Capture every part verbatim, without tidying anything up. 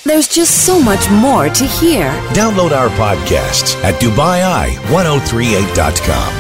There's just so much more to hear. Download our podcasts at Dubai Eye ten thirty-eight dot com.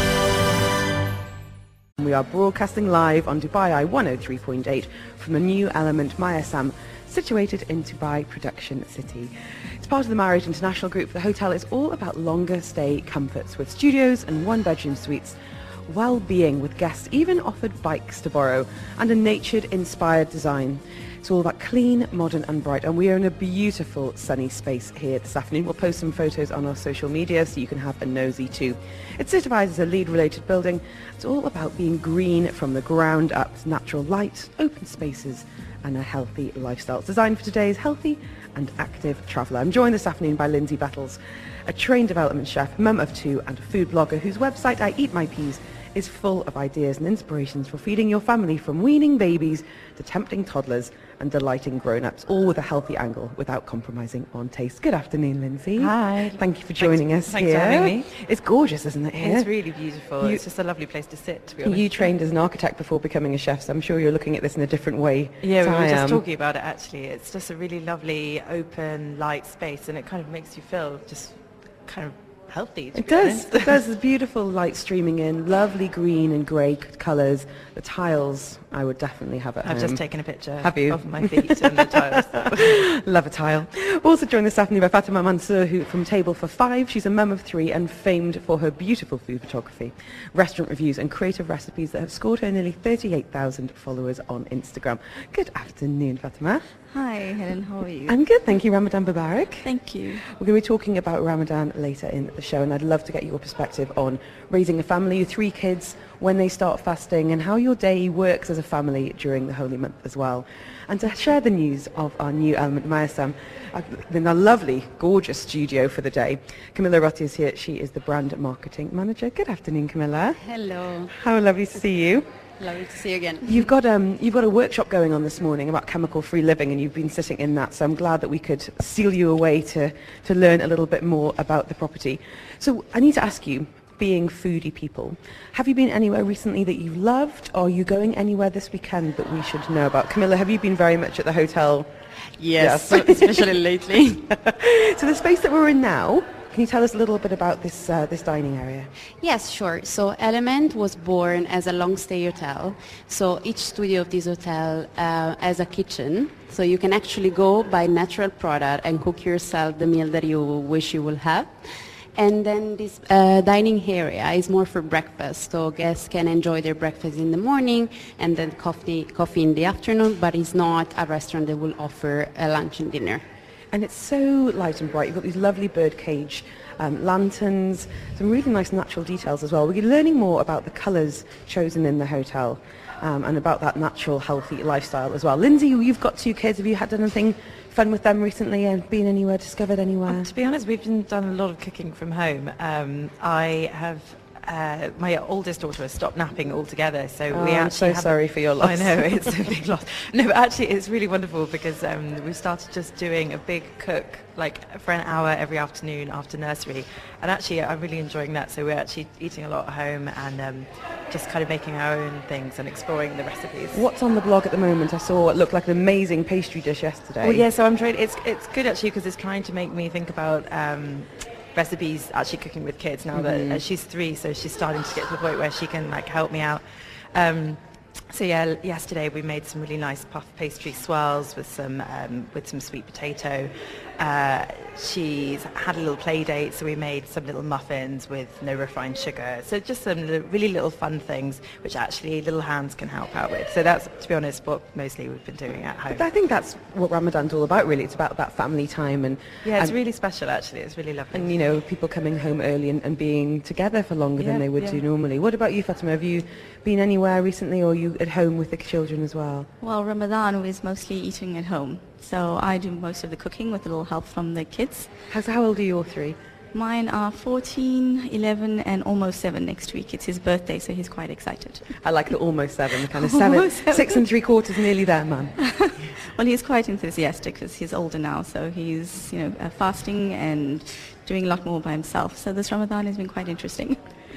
We are broadcasting live on Dubai Eye one oh three point eight from the New Element Mayasam, situated in Dubai Production City. It's part of the Marriott International Group. The hotel is all about longer stay comforts with studios and one-bedroom suites, well-being with guests even offered bikes to borrow, and a nature-inspired design. It's all about clean, modern and bright, and we are in a beautiful sunny space here this afternoon. We'll post some photos on our social media so you can have a nosy too. It's certified as a LEED-related building. It's all about being green from the ground up, natural light, open spaces and a healthy lifestyle. It's designed for today's healthy and active traveller. I'm joined this afternoon by Lindsay Bettles, a trained development chef, mum of two and a food blogger whose website, I Eat My Peas, is full of ideas and inspirations for feeding your family, from weaning babies to tempting toddlers and delighting grown-ups, all with a healthy angle without compromising on taste. Good afternoon, Lindsay. Hi. Thank you for joining thanks, us thanks here. for having me. It's gorgeous, isn't it, here? It's really beautiful. You, it's just a lovely place to sit, to be honest. You trained as an architect before becoming a chef, so I'm sure you're looking at this in a different way. Yeah, we were I just am. talking about it, actually. It's just a really lovely, open, light space, and it kind of makes you feel just kind of healthy, to It be does. honest. It does. There's beautiful light streaming in, lovely green and grey colours. The tiles, I would definitely have at I've home. just taken a picture Have you? of my feet and the tiles. Love a tile. We're also joined this afternoon by Fatima Mansour, who from Table for Five. She's a mum of three and famed for her beautiful food photography, restaurant reviews and creative recipes that have scored her nearly thirty-eight thousand followers on Instagram. Good afternoon, Fatima. Hi, Helen. How are you? I'm good, thank you. Ramadan Mubarak. Thank you. We're going to be talking about Ramadan later in the show, and I'd love to get your perspective on raising a family, three kids, when they start fasting, and how your day works as a family during the holy month as well. And to share the news of our New Element Mayasam, in our lovely, gorgeous studio for the day, Camilla Rotti is here. She is the brand marketing manager. Good afternoon, Camilla. Hello. How lovely to see you. Lovely to see you again. You've got um, you've got a workshop going on this morning about chemical-free living, and you've been sitting in that. So I'm glad that we could seal you away to to learn a little bit more about the property. So I need to ask you, being foodie people, have you been anywhere recently that you've loved? Or are you going anywhere this weekend that we should know about? Camilla, have you been very much at the hotel? Yes, especially lately. So the space that we're in now, can you tell us a little bit about this uh, this dining area? Yes, sure. So Element was born as a long stay hotel. So each studio of this hotel uh, has a kitchen. So you can actually go buy natural product and cook yourself the meal that you wish you will have. And then this uh, dining area is more for breakfast, so guests can enjoy their breakfast in the morning and then coffee, coffee in the afternoon, but it's not a restaurant that will offer a lunch and dinner. And it's so light and bright. You've got these lovely birdcage um, lanterns, some really nice natural details as well. We're learning more about the colours chosen in the hotel um, and about that natural, healthy lifestyle as well. Lindsay, you've got two kids. Have you had anything fun with them recently and been anywhere, discovered anywhere? Uh, to be honest, we've been done a lot of cooking from home. Um, I have... Uh, my oldest daughter has stopped napping altogether, so oh, we I'm actually so have sorry for your loss. I know, it's a big loss. No, but actually it's really wonderful because um, we've started just doing a big cook like for an hour every afternoon after nursery, and actually I'm really enjoying that. So we're actually eating a lot at home and um, just kind of making our own things and exploring the recipes. What's on the blog at the moment? I saw what looked like an amazing pastry dish yesterday. Well, yeah, so I'm trying. It's it's good actually because it's trying to make me think about. Um, recipes actually cooking with kids now Mm-hmm. that uh, she's three, so she's starting to get to the point where she can like help me out. Um, so yeah, yesterday we made some really nice puff pastry swirls with some um, with some sweet potato. Uh, she's had a little play date, so we made some little muffins with no refined sugar. So just some li- really little fun things, which actually little hands can help out with. So that's, to be honest, what mostly we've been doing at home. But I think that's what Ramadan's all about, really. It's about that family time and Yeah, it's and, really special actually. It's really lovely. and you know, people coming home early and, and being together for longer Yeah, than they would yeah. do normally. What about you, Fatima? Have you been anywhere recently, or are you at home with the children as well? Well, Ramadan is mostly eating at home. So I do most of the cooking with a little help from the kids. How's, how old are your three? Mine are fourteen, eleven and almost seven next week. It's his birthday, so he's quite excited. I like the almost seven, the kind of seven, Almost seven. six and three quarters, nearly there, man. Well, he's quite enthusiastic because he's older now, so he's, you know, uh, fasting and doing a lot more by himself. So this Ramadan has been quite interesting.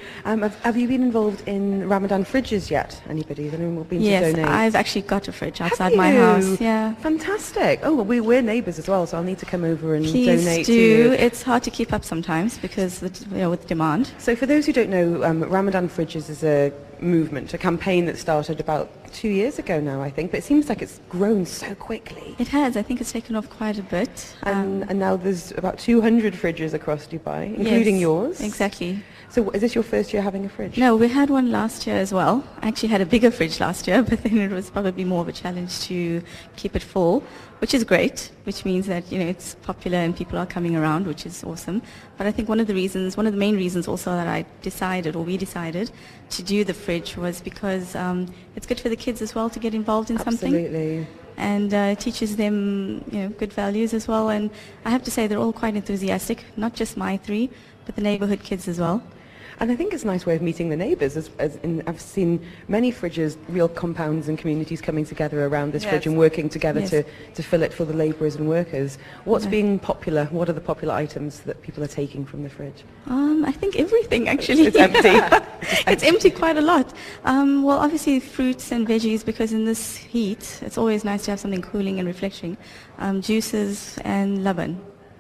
Um, have, have you been involved in Ramadan fridges yet? Anybody? Has anyone been Yes, to donate? I've actually got a fridge outside Have my you? house. Yeah. Fantastic. Oh, well, we, we're neighbours as well, so I'll need to come over and Please donate do. to you. It's hard to keep up sometimes because the, you know, with demand. So for those who don't know, um, Ramadan Fridges is a movement, a campaign that started about two years ago now, I think, but it seems like it's grown so quickly. It has. I think it's taken off quite a bit. And, Um, and now there's about two hundred fridges across Dubai, including yes, yours. Exactly. So is this your first year having a fridge? No, we had one last year as well. I actually had a bigger fridge last year, but then it was probably more of a challenge to keep it full, which is great, which means that, you know, it's popular and people are coming around, which is awesome. But I think one of the reasons, one of the main reasons also that I decided, or we decided, to do the fridge was because um, it's good for the kids as well to get involved in something. Absolutely. And uh, teaches them, you know, good values as well. And I have to say they're all quite enthusiastic, not just my three, but the neighborhood kids as well. And I think it's a nice way of meeting the neighbours. As, as in, I've seen many fridges, real compounds and communities coming together around this Yes. fridge and working together Yes. to, to fill it for the labourers and workers. What's Yeah. being popular? What are the popular items that people are taking from the fridge? Um, I think everything actually. It's empty. It's empty quite a lot. Um, well, obviously fruits and veggies, because in this heat, it's always nice to have something cooling and refreshing. Um, juices and laban.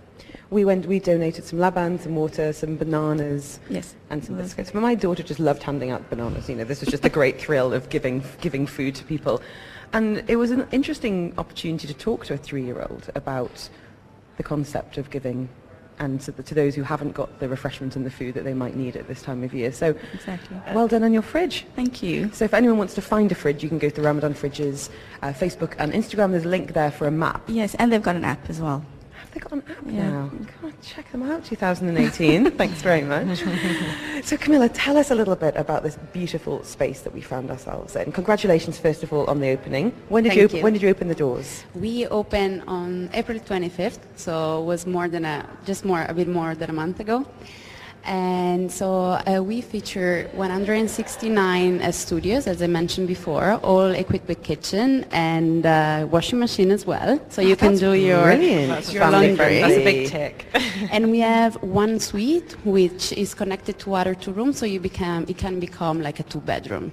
We went. We donated some laban, some water, some bananas, Yes. and some Well, biscuits. But my daughter just loved handing out bananas. You know, this was just a great thrill of giving giving food to people, and it was an interesting opportunity to talk to a three-year-old about the concept of giving, and to, the, to those who haven't got the refreshment and the food that they might need at this time of year. So, Exactly. well done on your fridge. Thank you. So if anyone wants to find a fridge, you can go to the Ramadan Fridges, uh, Facebook and Instagram. There's a link there for a map. Yes, and they've got an app as well. Have they got an app Yeah. now? God, check them out, two thousand eighteen. Thanks very much. So Camilla, tell us a little bit about this beautiful space that we found ourselves in. Congratulations, first of all, on the opening. When did Thank you, op- you. when did you open the doors? We opened on April twenty-fifth, so it was more than a, just more, a bit more than a month ago. And so uh, we feature one hundred sixty-nine uh, studios, as I mentioned before, all equipped with kitchen and uh, washing machine as well. So you can That's do your, brilliant. That's your family laundry. friendly. That's a big tick. And we have one suite which is connected to other two rooms, so you become, it can become like a two-bedroom.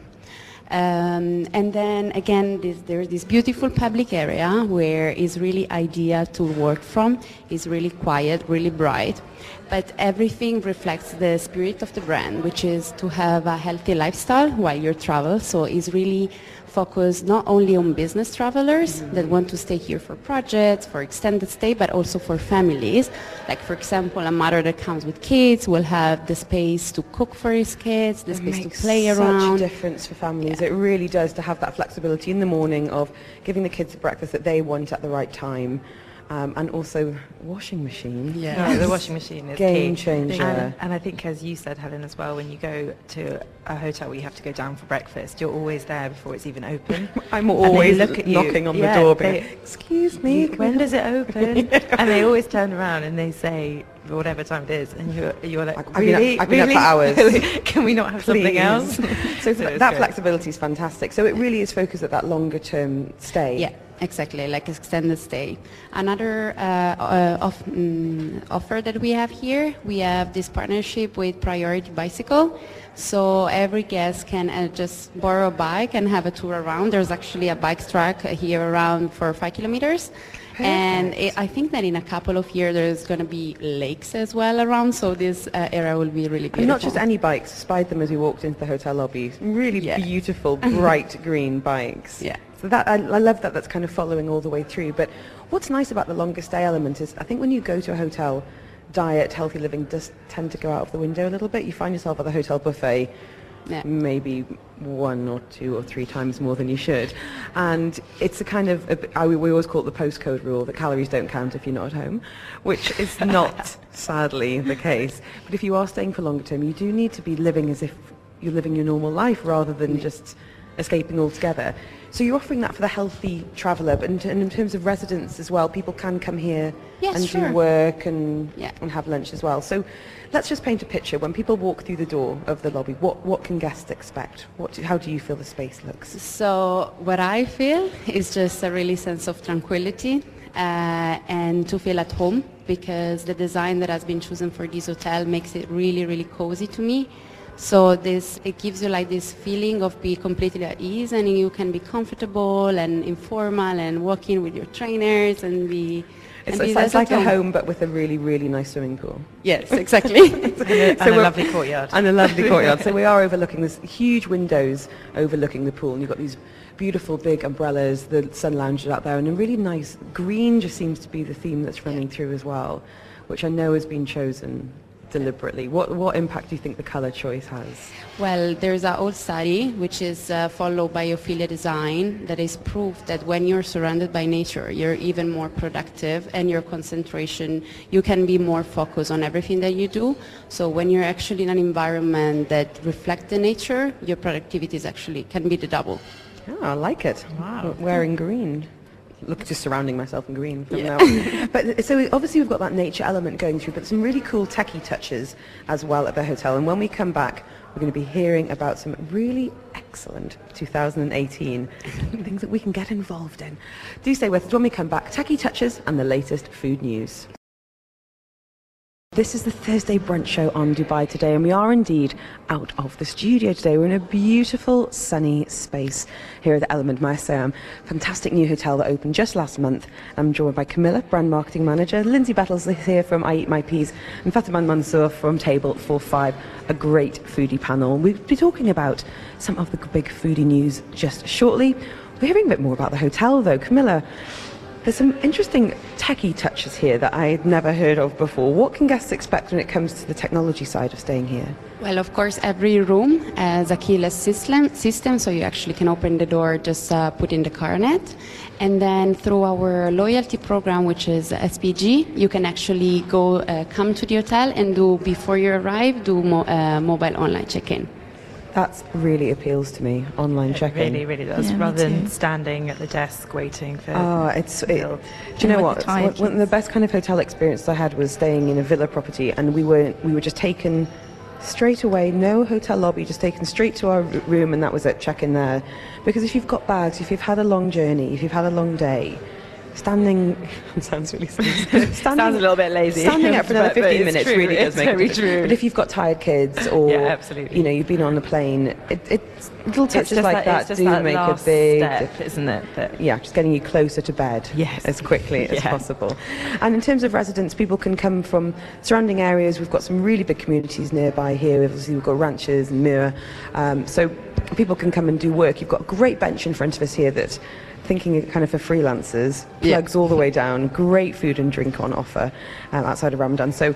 Um, and then again, this, there's this beautiful public area where it's really ideal to work from. It's really quiet, really bright, but everything reflects the spirit of the brand, which is to have a healthy lifestyle while you travel. So it's really focused not only on business travelers that want to stay here for projects, for extended stay, but also for families. Like, for example, a mother that comes with kids will have the space to cook for his kids, the It space to makes play such around. a difference for families. It really does, to have that flexibility in the morning of giving the kids the breakfast that they want at the right time. Um, and also washing machine. Yeah, the washing machine is Game key. changer. And, and I think, as you said, Helen, as well, when you go to a hotel where you have to go down for breakfast, you're always there before it's even open. I'm And they always look at you. knocking on Yeah, the door, being they- like, excuse me. You- when does it open? And they always turn around and they say, whatever time it is, and you're, you're like, Like, I've been up- really? I've been up for Really? hours. Can we not have something Please. else? so So fle- it's that great. flexibility is fantastic. So it really is focused at that longer term stay. Yeah, exactly, like extended stay. Another uh, uh, off, mm, offer that we have here, we have this partnership with Priority Bicycle. So every guest can uh, just borrow a bike and have a tour around. There's actually a bike track here around for five kilometers. And it, I think that in a couple of years there's going to be lakes as well around, so this uh, area will be really beautiful. And not just any bikes, spied them as we walked into the hotel lobby. Really Yeah. beautiful, bright green bikes. Yeah. So that I, I love that that's kind of following all the way through. But what's nice about the longer stay element is I think when you go to a hotel, diet, healthy living does tend to go out of the window a little bit. You find yourself at the hotel buffet Yeah. maybe one or two or three times more than you should. And it's a kind of, a, I, we always call it the postcode rule, that calories don't count if you're not at home, which is not, sadly, the case. But if you are staying for longer term, you do need to be living as if you're living your normal life rather than just escaping altogether. So you're offering that for the healthy traveller, but in, t- and in terms of residents as well, people can come here Yes, and sure. do work and, Yeah. and have lunch as well. So let's just paint a picture. When people walk through the door of the lobby, what, what can guests expect? What do, how do you feel the space looks? So what I feel is just a really sense of tranquility uh, and to feel at home, because the design that has been chosen for this hotel makes it really, really cozy to me. So this, it gives you like this feeling of being completely at ease, and you can be comfortable and informal and walk in with your trainers and be... It's, and it's, be it's like a home. home, but with a really, really nice swimming pool. Yes, exactly. and a, and a we're- lovely courtyard. And a lovely courtyard. So we are overlooking this huge windows overlooking the pool, and you've got these beautiful big umbrellas, the sun lounges out there, and a really nice green just seems to be the theme that's running through as well, which I know has been chosen deliberately. What what impact do you think the colour choice has? Well, there's an old study which is uh, followed by Ophelia Design that is proof that when you're surrounded by nature, you're even more productive, and your concentration, you can be more focused on everything that you do. So when you're actually in an environment that reflects the nature, your productivity is actually can be the double. Oh, I like it. Wow. Wearing green. Look, just surrounding myself in green from Yeah. now. But so obviously we've got that nature element going through, but some really cool techie touches as well at the hotel. And when we come back, we're going to be hearing about some really excellent two thousand eighteen things that we can get involved in. Do stay with us when we come back. Techie touches and the latest food news. This is the Thursday brunch show on Dubai Today, and we are indeed out of the studio today. We're in a beautiful sunny space here at the Element Myasam. Fantastic new hotel that opened just last month. I'm joined by Camilla, brand marketing manager, Lindsay Battles is here from I Eat My Peas, and Fatima Mansour from Table forty-five, a great foodie panel. We'll be talking about some of the big foodie news just shortly. We're hearing a bit more about the hotel though. Camilla, there's some interesting techie touches here that I'd never heard of before. What can guests expect when it comes to the technology side of staying here? Well, of course, every room has a keyless system, system so you actually can open the door, just uh, put in the coronet. And then through our loyalty program, which is S P G, you can actually go uh, come to the hotel and do, before you arrive, do mo- uh, mobile online check-in. That really appeals to me, online It check-in. really, really does, Yeah, me rather than too. standing at the desk waiting for... Oh, it's. It, Bill. do you know And what? with the tired One one of the best kind of hotel experience I had was staying in a villa property, and we were we were just taken straight away, no hotel lobby, just taken straight to our r- room, and that was it. Check in there, because if you've got bags, if you've had a long journey, if you've had a long day, standing sounds really silly. Standing, Sounds a little bit lazy. Standing up for another But- but fifteen it's minutes true, really does it's make a very difference. true. But if you've got tired kids, or Yeah, absolutely. you know, you've been on a plane, it, it's little It's touches just like that, it's just do that make a last big step, difference. isn't it? That Yeah, just getting you closer to bed Yes. as quickly as Yeah. possible. And in terms of residents, people can come from surrounding areas. We've got some really big communities nearby here. Obviously, we've got ranches and Mira. Um, so people can come and do work. You've got a great bench in front of us here that, thinking kind of for freelancers, Yeah. plugs all the way down. Great food and drink on offer um, outside of Ramadan. So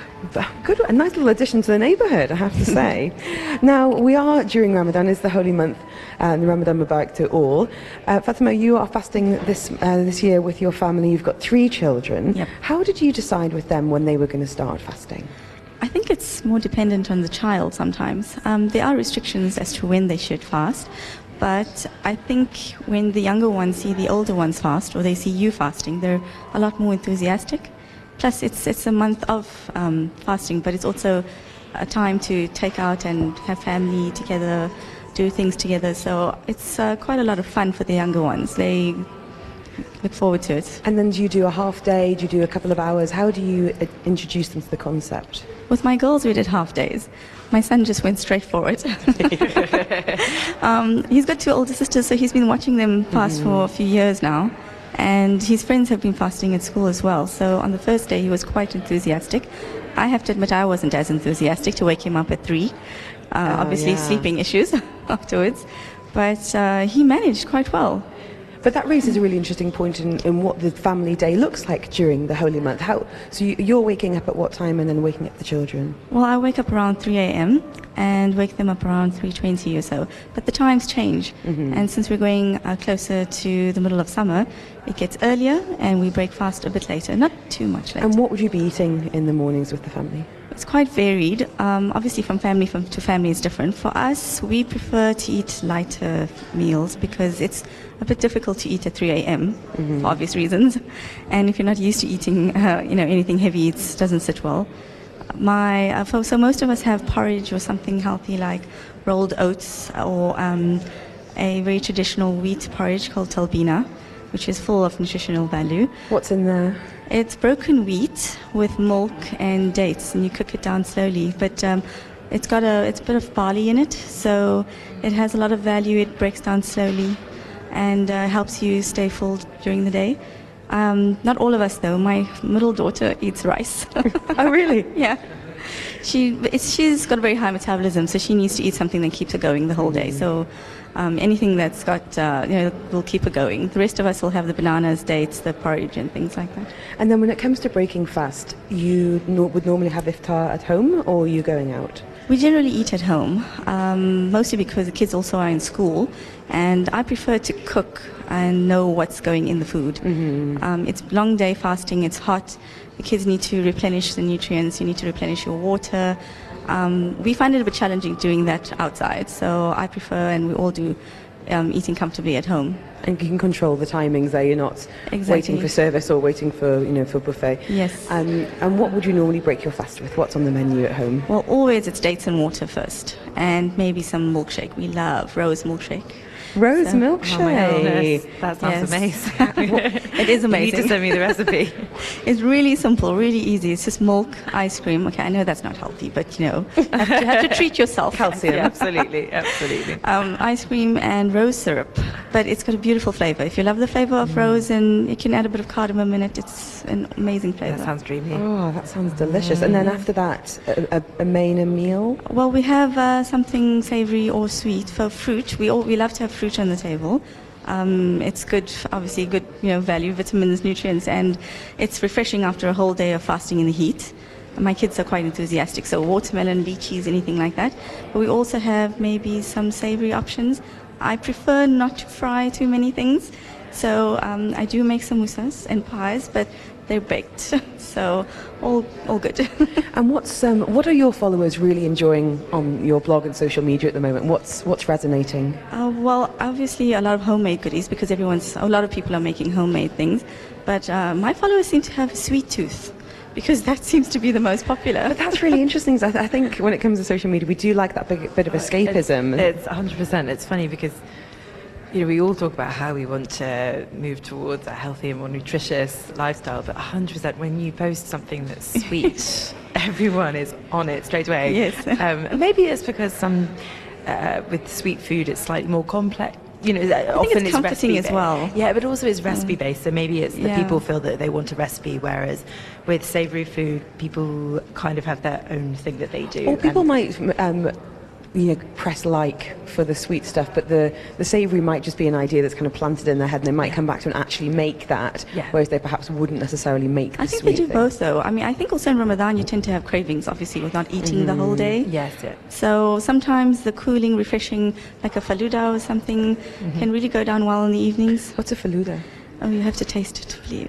good, a nice little addition to the neighbourhood, I have to say. Now, we are during Ramadan, is the holy month, and uh, Ramadan Mubarak to all. Uh, Fatima, you are fasting this uh, this year with your family. You've got three children. Yep. How did you decide with them when they were going to start fasting? I think it's more dependent on the child sometimes. Um, there are restrictions as to when they should fast, but I think when the younger ones see the older ones fast, or they see you fasting, they're a lot more enthusiastic. Plus, it's it's a month of um, fasting, but it's also a time to take out and have family together, do things together. So it's uh, quite a lot of fun for the younger ones. They look forward to it. And then do you do a half day? Do you do a couple of hours? How do you uh, introduce them to the concept? With my girls, we did half days. My son just went straight for it. um, he's got two older sisters, so he's been watching them fast for a few years now. And his friends have been fasting at school as well. So on the first day, he was quite enthusiastic. I have to admit, I wasn't as enthusiastic to wake him up at three. Uh, Oh, obviously, yeah. sleeping issues afterwards. But uh, he managed quite well. But that raises a really interesting point in, in what the family day looks like during the holy month. How, so you, you're waking up at what time and then waking up the children? Well, I wake up around three a.m. and wake them up around three twenty or so. But the times change. And since we're going uh, closer to the middle of summer, it gets earlier and we break fast a bit later. Not too much later. And what would you be eating in the mornings with the family? It's quite varied. Um, obviously, from family from, to family is different. For us, we prefer to eat lighter meals because it's a bit difficult to eat at three a.m. for obvious reasons. And if you're not used to eating, uh, you know, anything heavy, it doesn't sit well. My uh, for, so most of us have porridge or something healthy like rolled oats or um, a very traditional wheat porridge called talbina, which is full of nutritional value. What's in there? It's broken wheat with milk and dates, and you cook it down slowly. But um, It's got a it's a bit of barley in it, so it has a lot of value. It breaks down slowly, and uh, helps you stay full during the day. Um, not all of us though. My middle daughter eats rice. Oh, really? Yeah. She it's, she's got a very high metabolism, so she needs to eat something that keeps her going the whole day. So um, anything that's got uh, you know will keep her going. The rest of us will have the bananas, dates, the porridge, and things like that. And then when it comes to breaking fast, you no- would normally have iftar at home, or are you going out? We generally eat at home, um, mostly because the kids also are in school, and I prefer to cook and know what's going in the food. Mm-hmm. Um, it's long day fasting, it's hot, the kids need to replenish the nutrients, you need to replenish your water. Um, we find it a bit challenging doing that outside, so I prefer, and we all do, um, eating comfortably at home. And you can control the timings there. You're not Exactly. waiting for service or waiting for you know for buffet. Yes. Um, and what would you normally break your fast with? What's on the menu at home? Well, always it's dates and water first, and maybe some milkshake. We love rose milkshake. Rose So- milkshake. Oh my goodness, that sounds Yes. amazing. It is You need to amazing. send me the recipe. It's really simple, really easy. It's just milk, ice cream. Okay, I know that's not healthy, but you know, you have to, have to treat yourself. Calcium. Yeah, absolutely, absolutely. Um, ice cream and rose syrup, but it's got a beautiful flavor. If you love the flavor of rose, and you can add a bit of cardamom in it, it's an amazing flavor. That sounds dreamy. Oh, that sounds delicious. And then after that, a, a, a main a meal. Well, we have uh, something savory or sweet for fruit. We all we love to have fruit on the table. Um, it's good, obviously good, you know, value, vitamins, nutrients, and it's refreshing after a whole day of fasting in the heat. My kids are quite enthusiastic, so watermelon, lychees, anything like that. But we also have maybe some savory options. I prefer not to fry too many things, so um, I do make samosas and pies, but they're baked, so all all good. And what's um, what are your followers really enjoying on your blog and social media at the moment? What's what's resonating? Uh, well, obviously a lot of homemade goodies because everyone's a lot of people are making homemade things, but uh, my followers seem to have a sweet tooth because that seems to be the most popular. But that's really interesting. 'Cause I, th- I think when it comes to social media, we do like that big, bit of escapism. It's, it's one hundred percent. It's funny because, you know, we all talk about how we want to move towards a healthier, more nutritious lifestyle, but one hundred percent when you post something that's sweet, everyone is on it straight away. Yes. Um, maybe it's because some, uh, with sweet food, it's slightly more complex. You know, think often it's comforting recipe as ba- well. Yeah, but also it's recipe based, so maybe it's the Yeah. people feel that they want a recipe, whereas with savoury food, people kind of have their own thing that they do. Or people and- might um, you know, press like for the sweet stuff, but the, the savoury might just be an idea that's kind of planted in their head, and they might come back to and actually make that, Yeah. whereas they perhaps wouldn't necessarily make the I think sweet they do thing. both though. I mean, I think also in Ramadan you tend to have cravings, obviously, with not eating the whole day. Yes, yeah. So sometimes the cooling, refreshing, like a faluda or something, can really go down well in the evenings. What's a faluda? Oh, you have to taste it to believe.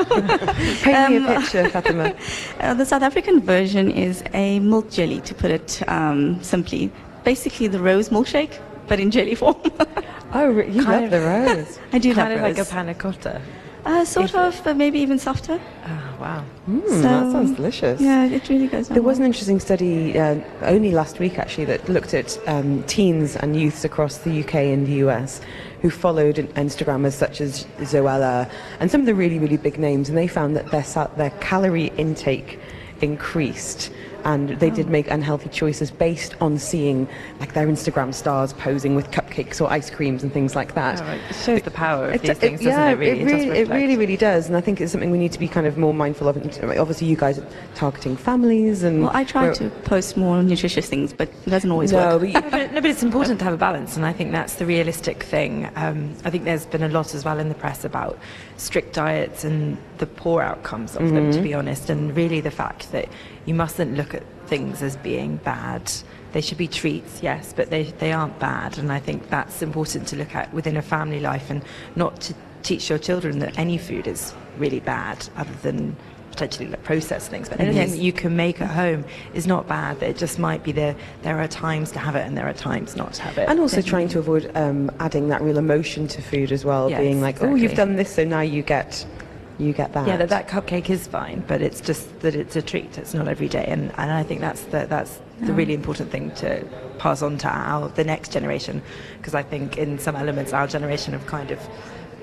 Paint me Um, a picture, Fatima. Uh, the South African version is a milk jelly, to put it um, simply. Basically the rose milkshake, but in jelly form. Oh, re- you Kind love of- the rose. I do Kind love of like a rose. panna cotta. Uh, sort of, but maybe even softer. Oh, wow. Mm, So- that sounds delicious. Yeah, it really goes down There was an well. interesting study uh, only last week, actually, that looked at um, teens and youths across the U K and the U S who followed Instagrammers such as Zoella and some of the really, really big names, and they found that their sa- their calorie intake increased. And they did make unhealthy choices based on seeing like their Instagram stars posing with cupcakes or ice creams and things like that. All right. It shows the power of It- these it- things, yeah, doesn't it? Really, it does really, it reflect. really, really does. And I think it's something we need to be kind of more mindful of. And obviously, you guys are targeting families, and Well, I try we're- to post more nutritious things, but it doesn't always No, work. but you, But, no, but it's important to have a balance, and I think that's the realistic thing. Um, I think there's been a lot as well in the press about strict diets and the poor outcomes of them, to be honest, and really the fact that you mustn't look at things as being bad. They should be treats, yes, but they, they aren't bad, and I think that's important to look at within a family life and not to teach your children that any food is really bad other than potentially like processed things, but anything Yes. that you can make at home is not bad. It just might be there. There are times to have it, and there are times not to have it. and also trying to avoid um, adding that real emotion to food as well, Yes, being like, oh, you've exactly. done this, so now you get, you get that. yeah, that, that cupcake is fine, but it's just that it's a treat. It's not every day, and, and I think that's the, that's the really important thing to pass on to our the next generation, because I think in some elements our generation have kind of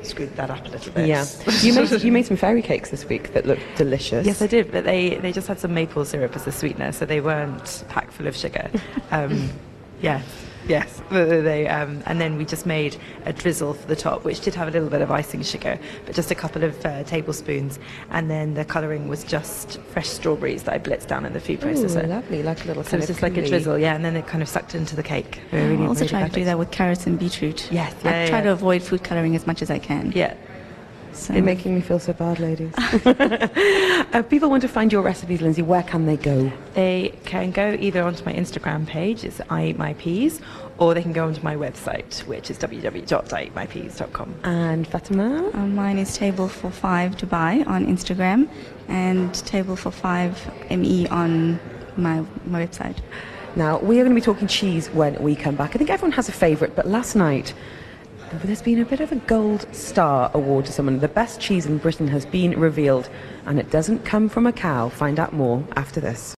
screwed that up a little bit. Yeah. You made, you made some fairy cakes this week that looked delicious. Yes, I did, but they, they just had some maple syrup as a sweetener, so they weren't packed full of sugar. Um, yeah. Yes, they, um, and then we just made a drizzle for the top, which did have a little bit of icing sugar, but just a couple of uh, tablespoons. And then the colouring was just fresh strawberries that I blitzed down in the food processor. Ooh, lovely, like a little So kind it's of just like a coulis. drizzle, yeah, and then it kind of sucked into the cake. I Really, also really try to do perfect. that with carrots and beetroot. Yes, I yeah, try yeah. to avoid food colouring as much as I can. Yeah. So You're making me feel so bad, ladies. uh, people want to find your recipes, Lindsay. Where can they go? They can go either onto my Instagram page, it's I Eat My Peas, or they can go onto my website, which is w w w dot i eat my peas dot com. And Fatima? Um, mine is Table for Five Dubai on Instagram and Table for Five M E on my my website. Now, we are going to be talking cheese when we come back. I think everyone has a favourite, but last night there's been a bit of a gold star award to someone. The best cheese in Britain has been revealed, and it doesn't come from a cow. Find out more after this.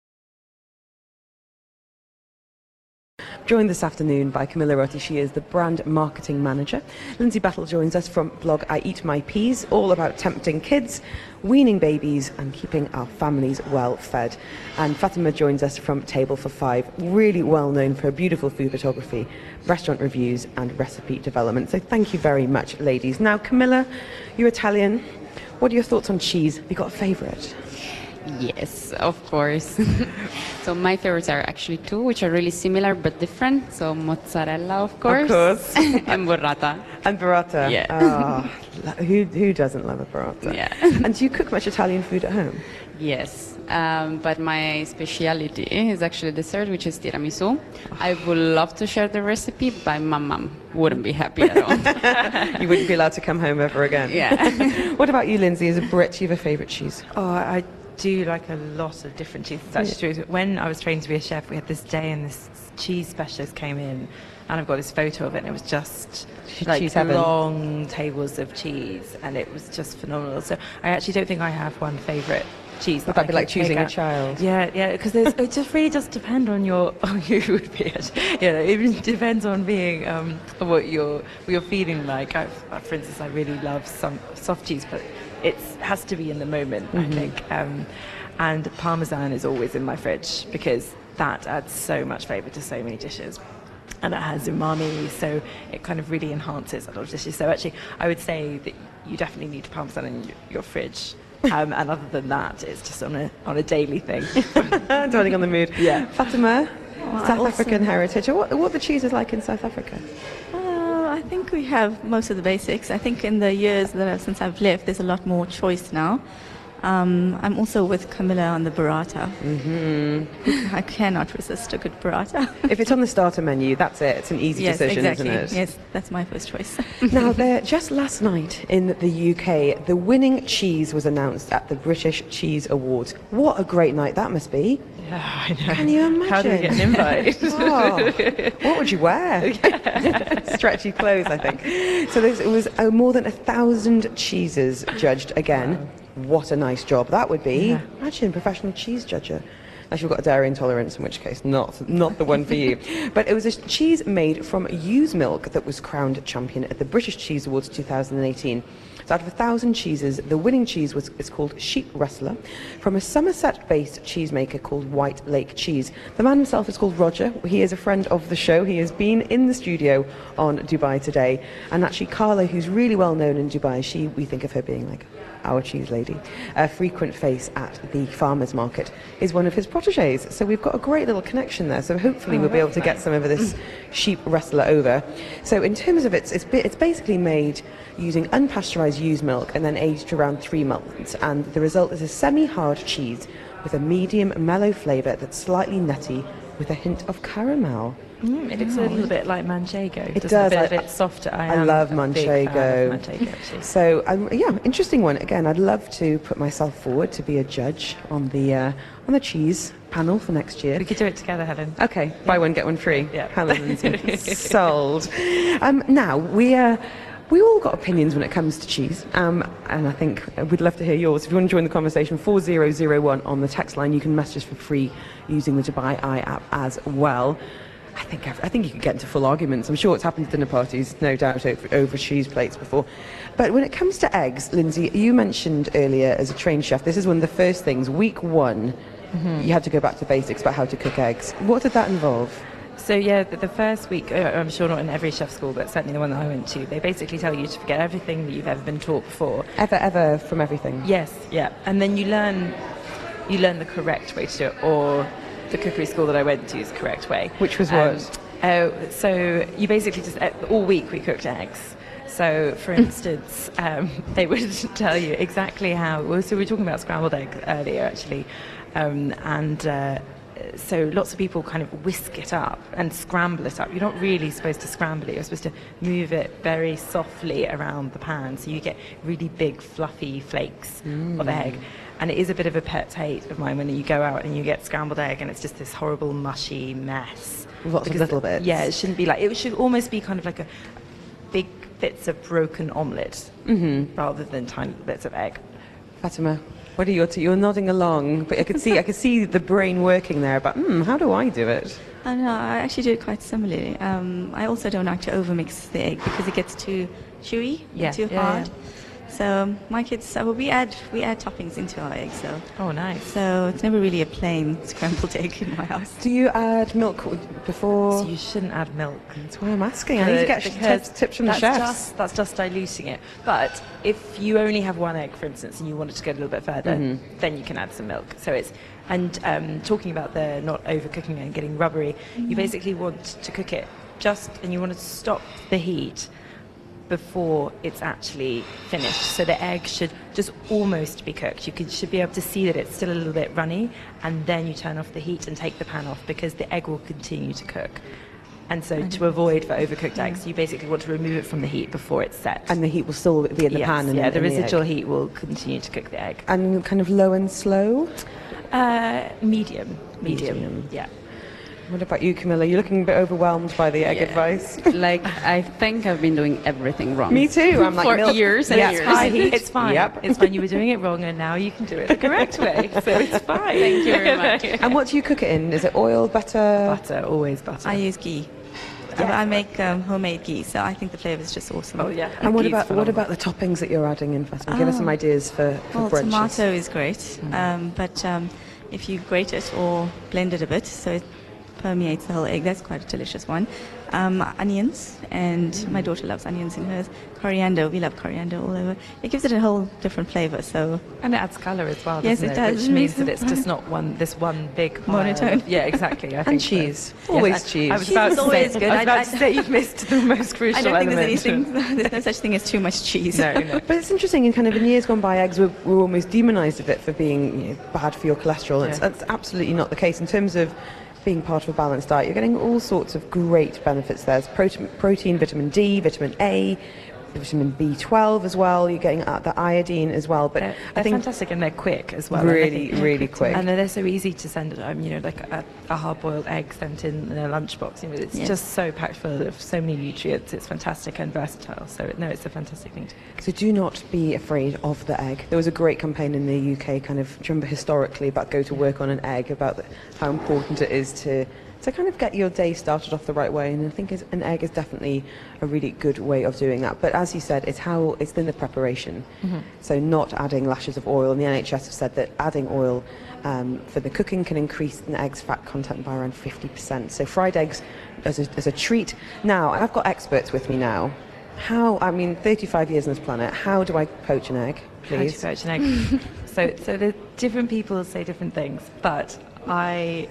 Joined this afternoon by Camilla Rotti. She is the brand marketing manager. Lindsay Battle joins us from blog I Eat My Peas, all about tempting kids, weaning babies and keeping our families well fed. And Fatima joins us from Table for Five, really well known for her beautiful food photography, restaurant reviews and recipe development. So thank you very much, ladies. Now, Camilla, you're Italian. What are your thoughts on cheese? Have you got a favourite? Yes, of course. So my favorites are actually two, which are really similar but different. So mozzarella, of course, course. and burrata. And burrata. Yeah. Oh, who, who doesn't love a burrata? Yeah. And do you cook much Italian food at home? Yes, um, but my speciality is actually dessert, which is tiramisu. I would love to share the recipe, but my mum wouldn't be happy at all. You wouldn't be allowed to come home ever again. Yeah. What about you, Lindsay? As a Brit, do you have a favourite cheese? Oh, I do like a lot of different cheeses. That's true. When I was trained to be a chef, we had this day and this cheese specialist came in, and I've got this photo of it, and it was just like Cheese heaven. long tables of cheese, and it was just phenomenal. So I actually don't think I have one favourite cheese. Would that that be I like could pick choosing a out. child? Yeah, yeah, because it just really does depend on your. Oh, you would be it. You know, it depends on being um, what you're what you're feeling like. I've, for instance, I really love some soft cheese, but it has to be in the moment. Mm-hmm. I think. Um, and Parmesan is always in my fridge because that adds so much flavour to so many dishes. And it has umami, so it kind of really enhances a lot of dishes. So actually, I would say that you definitely need Parmesan in your, your fridge. Um, and other than that, it's just on a on a daily thing. Depending on the mood. Yeah. Fatima, Well, I South also- African heritage. What, what are the cheeses like in South Africa? Uh, I think we have most of the basics. I think in the years that I've, since I've left, there's a lot more choice now. Um, I'm also with Camilla on the burrata. Mm-hmm. I cannot resist a good burrata. If it's on the starter menu, that's it. It's an easy Yes, decision, exactly. isn't it? Yes, that's my first choice. Now, there, just last night in the U K, the winning cheese was announced at the British Cheese Awards. What a great night that must be. Yeah, I know. Can you imagine? How do we get an invite? Oh, what would you wear? Stretchy clothes, I think. So there's, it was uh, more than a thousand cheeses judged again. Wow. What a nice job that would be. Yeah. Imagine professional cheese judger. Unless you've got a dairy intolerance, in which case not not the one for you. But it was a cheese made from ewe's milk that was crowned champion at the British Cheese Awards two thousand eighteen. So out of a thousand cheeses, the winning cheese was is called Sheep Rustler, from a Somerset-based cheesemaker called White Lake Cheese. The man himself is called Roger. He is a friend of the show. He has been in the studio on Dubai Today. And actually, Carla, who's really well known in Dubai, she we think of her being like our cheese lady, a frequent face at the farmers market, is one of his proteges. So we've got a great little connection there. So hopefully oh, we'll be able to nice. get some of this sheep rustler over. So in terms of its, it's, it's basically made using unpasteurized ewe's milk and then aged around three months. And the result is a semi-hard cheese with a medium mellow flavour that's slightly nutty with a hint of caramel. Mm, it looks a little bit like manchego. It doesn't does. it? A I- bit, a bit softer. I, I am love a big fan manchego. of manchego, actually. So, um, yeah, interesting one. Again, I'd love to put myself forward to be a judge on the uh, on the cheese panel for next year. We could do it together, Helen. Okay, buy one get one free. Yeah. Helen Lindsay. Sold. Um, now we uh, we all got opinions when it comes to cheese, um, and I think we'd love to hear yours. If you want to join the conversation, four zero zero one on the text line. You can message us for free using the Dubai Eye app as well. I think I've, I think you could get into full arguments. I'm sure it's happened at dinner parties, no doubt, over, over cheese plates before. But when it comes to eggs, Lindsay, you mentioned earlier as a trained chef, this is one of the first things, week one, mm-hmm. you had to go back to basics about how to cook eggs. What did that involve? So yeah, the, the first week, uh, I'm sure not in every chef school, but certainly the one that I went to, they basically tell you to forget everything that you've ever been taught before. Ever, ever from everything? Yes, yeah. And then you learn, you learn the correct way to do it, or the cookery school that I went to is the correct way. Which was um, what? Oh, so you basically just, all week we cooked eggs. So, for instance, um, they would tell you exactly how, well, so we were talking about scrambled egg earlier, actually, um, and uh, so lots of people kind of whisk it up and scramble it up. You're not really supposed to scramble it, you're supposed to move it very softly around the pan, so you get really big, fluffy flakes mm. of egg. And it is a bit of a pet hate of mine when you go out and you get scrambled egg and it's just this horrible, mushy mess. Lots because, of little bits. Yeah, it shouldn't be like, it should almost be kind of like a big bits of broken omelette mm-hmm. rather than tiny bits of egg. Fatima, what are your two? You're nodding along, but I could see I could see the brain working there. But hmm, how do I do it? I know. I actually do it quite similarly. Um, I also don't like to overmix the egg because it gets too chewy, yeah, too yeah, hard. Yeah. So my kids, uh, well, we add we add toppings into our eggs. So oh, nice. So it's never really a plain scrambled egg in my house. Do you add milk before? So you shouldn't add milk. That's why I'm asking. I need to get tips, tips from the that's chefs. Just, that's just diluting it. But if you only have one egg, for instance, and you want it to go a little bit further, mm-hmm. then you can add some milk. So it's and um, talking about the not overcooking it and getting rubbery, mm-hmm. you basically want to cook it just, and you want to stop the heat before it's actually finished. So the egg should just almost be cooked. You could, should be able to see that it's still a little bit runny, and then you turn off the heat and take the pan off because the egg will continue to cook. And so to avoid for overcooked yeah. eggs, you basically want to remove it from the heat before it's set. And the heat will still be in the yes, pan. And yeah, in, the in residual the heat will continue to cook the egg. And kind of low and slow? Uh, medium. Medium, medium. yeah. What about you, Camilla? You're looking a bit overwhelmed by the egg yeah. advice. Like, I think I've been doing everything wrong. Me too. I'm like, for milk. years and yeah, years. high heat. It's fine. Yep. It's fine. You were doing it wrong, and now you can do it the correct way. So it's fine. Thank you very much. And what do you cook it in? Is it oil, butter? Butter, always butter. I use ghee. Yeah. I make um, homemade ghee, so I think the flavour is just awesome. Oh yeah. And what about what about the toppings that you're adding in, Fatima? Give oh. us some ideas for, for well, brunches. Tomato is great, mm. um, but um, if you grate it or blend it a bit, so it permeates the whole egg, that's quite a delicious one. Um, onions, and mm. my daughter loves onions in hers. Coriander, we love coriander all over. It gives it a whole different flavour. So and it adds colour as well. Yes, doesn't it, it does. Which means that it's just not one this one big monotone. Yeah, exactly. I and think cheese, so. always yes, cheese. I, I was cheese about is to always say, good. I was about I, to say you've missed the most crucial I don't think element. there's anything. There's no such thing as too much cheese. No, no. But it's interesting. In kind of in years gone by, eggs were, were almost demonised a bit for being, you know, bad for your cholesterol. Yeah. It's, that's absolutely not the case in terms of being part of a balanced diet. You're getting all sorts of great benefits there. There's protein, protein, vitamin D, vitamin A, vitamin B twelve as well. You're getting uh, the iodine as well. But they're, I they're think fantastic, and they're quick as well. Really, really quick. And they're so easy to send. Um, you know, like a, a hard-boiled egg sent in, in a lunchbox. You know, it's yes. just so packed full of so many nutrients. It's fantastic and versatile. So no, it's a fantastic thing to do. So do not be afraid of the egg. There was a great campaign in the U K, kind of, do you remember historically, about go to work on an egg, about the, how important it is to to kind of get your day started off the right way. And I think is, an egg is definitely a really good way of doing that. But as you said, it's how it's in the preparation. Mm-hmm. So not adding lashes of oil. And the N H S have said that adding oil um, for the cooking can increase an egg's fat content by around fifty percent. So fried eggs as a, as a treat. Now, I've got experts with me now. How, I mean, thirty-five years on this planet, how do I poach an egg, please? How do you poach an egg? so, so the different people say different things, but I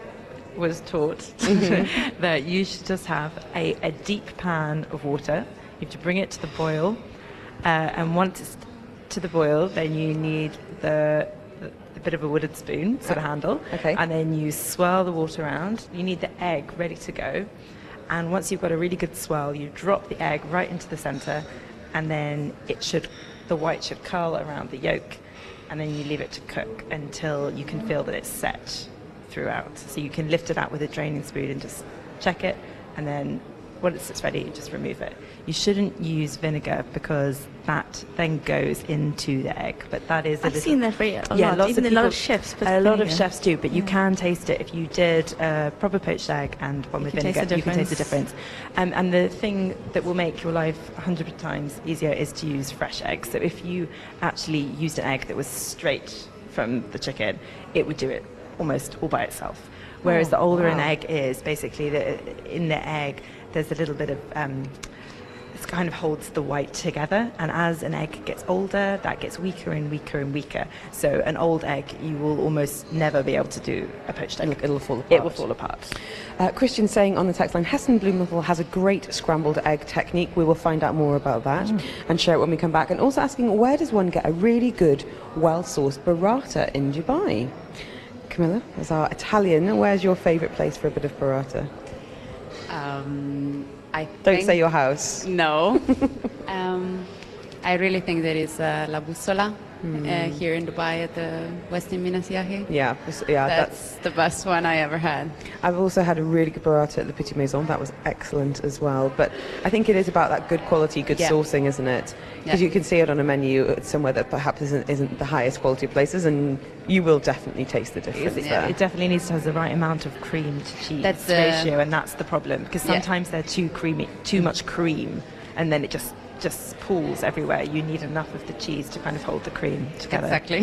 was taught mm-hmm. that you should just have a, a deep pan of water. You have to bring it to the boil, uh, and once it's to the boil, then you need the, the, the bit of a wooden spoon, sort of handle, okay. and then you swirl the water around. You need the egg ready to go, and once you've got a really good swirl, you drop the egg right into the center, and then it should, the white should curl around the yolk, and then you leave it to cook until you can feel that it's set throughout. So you can lift it out with a draining spoon and just check it, and then once it's ready, just remove it. You shouldn't use vinegar because that then goes into the egg. But that is a I've little, seen that very a yeah, lot. lots Even of a lot people, of chefs put a lot of vinegar. chefs do, but you Yeah. can taste it if you did a proper poached egg and one You with can taste vinegar. the You can taste the difference. difference. Um, and the thing that will make your life a hundred times easier is to use fresh eggs. So if you actually used an egg that was straight from the chicken, it would do it almost all by itself. Whereas Oh, the older an wow. egg is, basically the, in the egg, there's a little bit of, um, it kind of holds the white together. And as an egg gets older, that gets weaker and weaker and weaker. So an old egg, you will almost never be able to do a poached egg. It'll, it'll fall apart. It will fall apart. Uh, Christian saying on the text line, Hessen Blumenthal has a great scrambled egg technique. We will find out more about that Mm. and share it when we come back. And also asking, where does one get a really good, well-sourced burrata in Dubai? Camilla, as our Italian, where's your favourite place for a bit of burrata? Um, I Don't think say your house. No. um, I really think there is uh, La Bussola Hmm. uh, here in Dubai at the Westin Minas Yahi. Yeah, it's- yeah. That's. That's the best one I ever had. I've also had a really good burrata at the Petit Maison. That was excellent as well. But I think it is about that good quality, good Yeah. sourcing, isn't it? Because Yeah. you can see it on a menu at somewhere that perhaps isn't, isn't the highest quality of places, and you will definitely taste the difference It, there. it definitely needs to have the right amount of cream to cheese That's the- ratio, and that's the problem. Because Yeah. sometimes they're too creamy, too much cream, and then it just just pools everywhere. You need enough of the cheese to kind of hold the cream together. Exactly.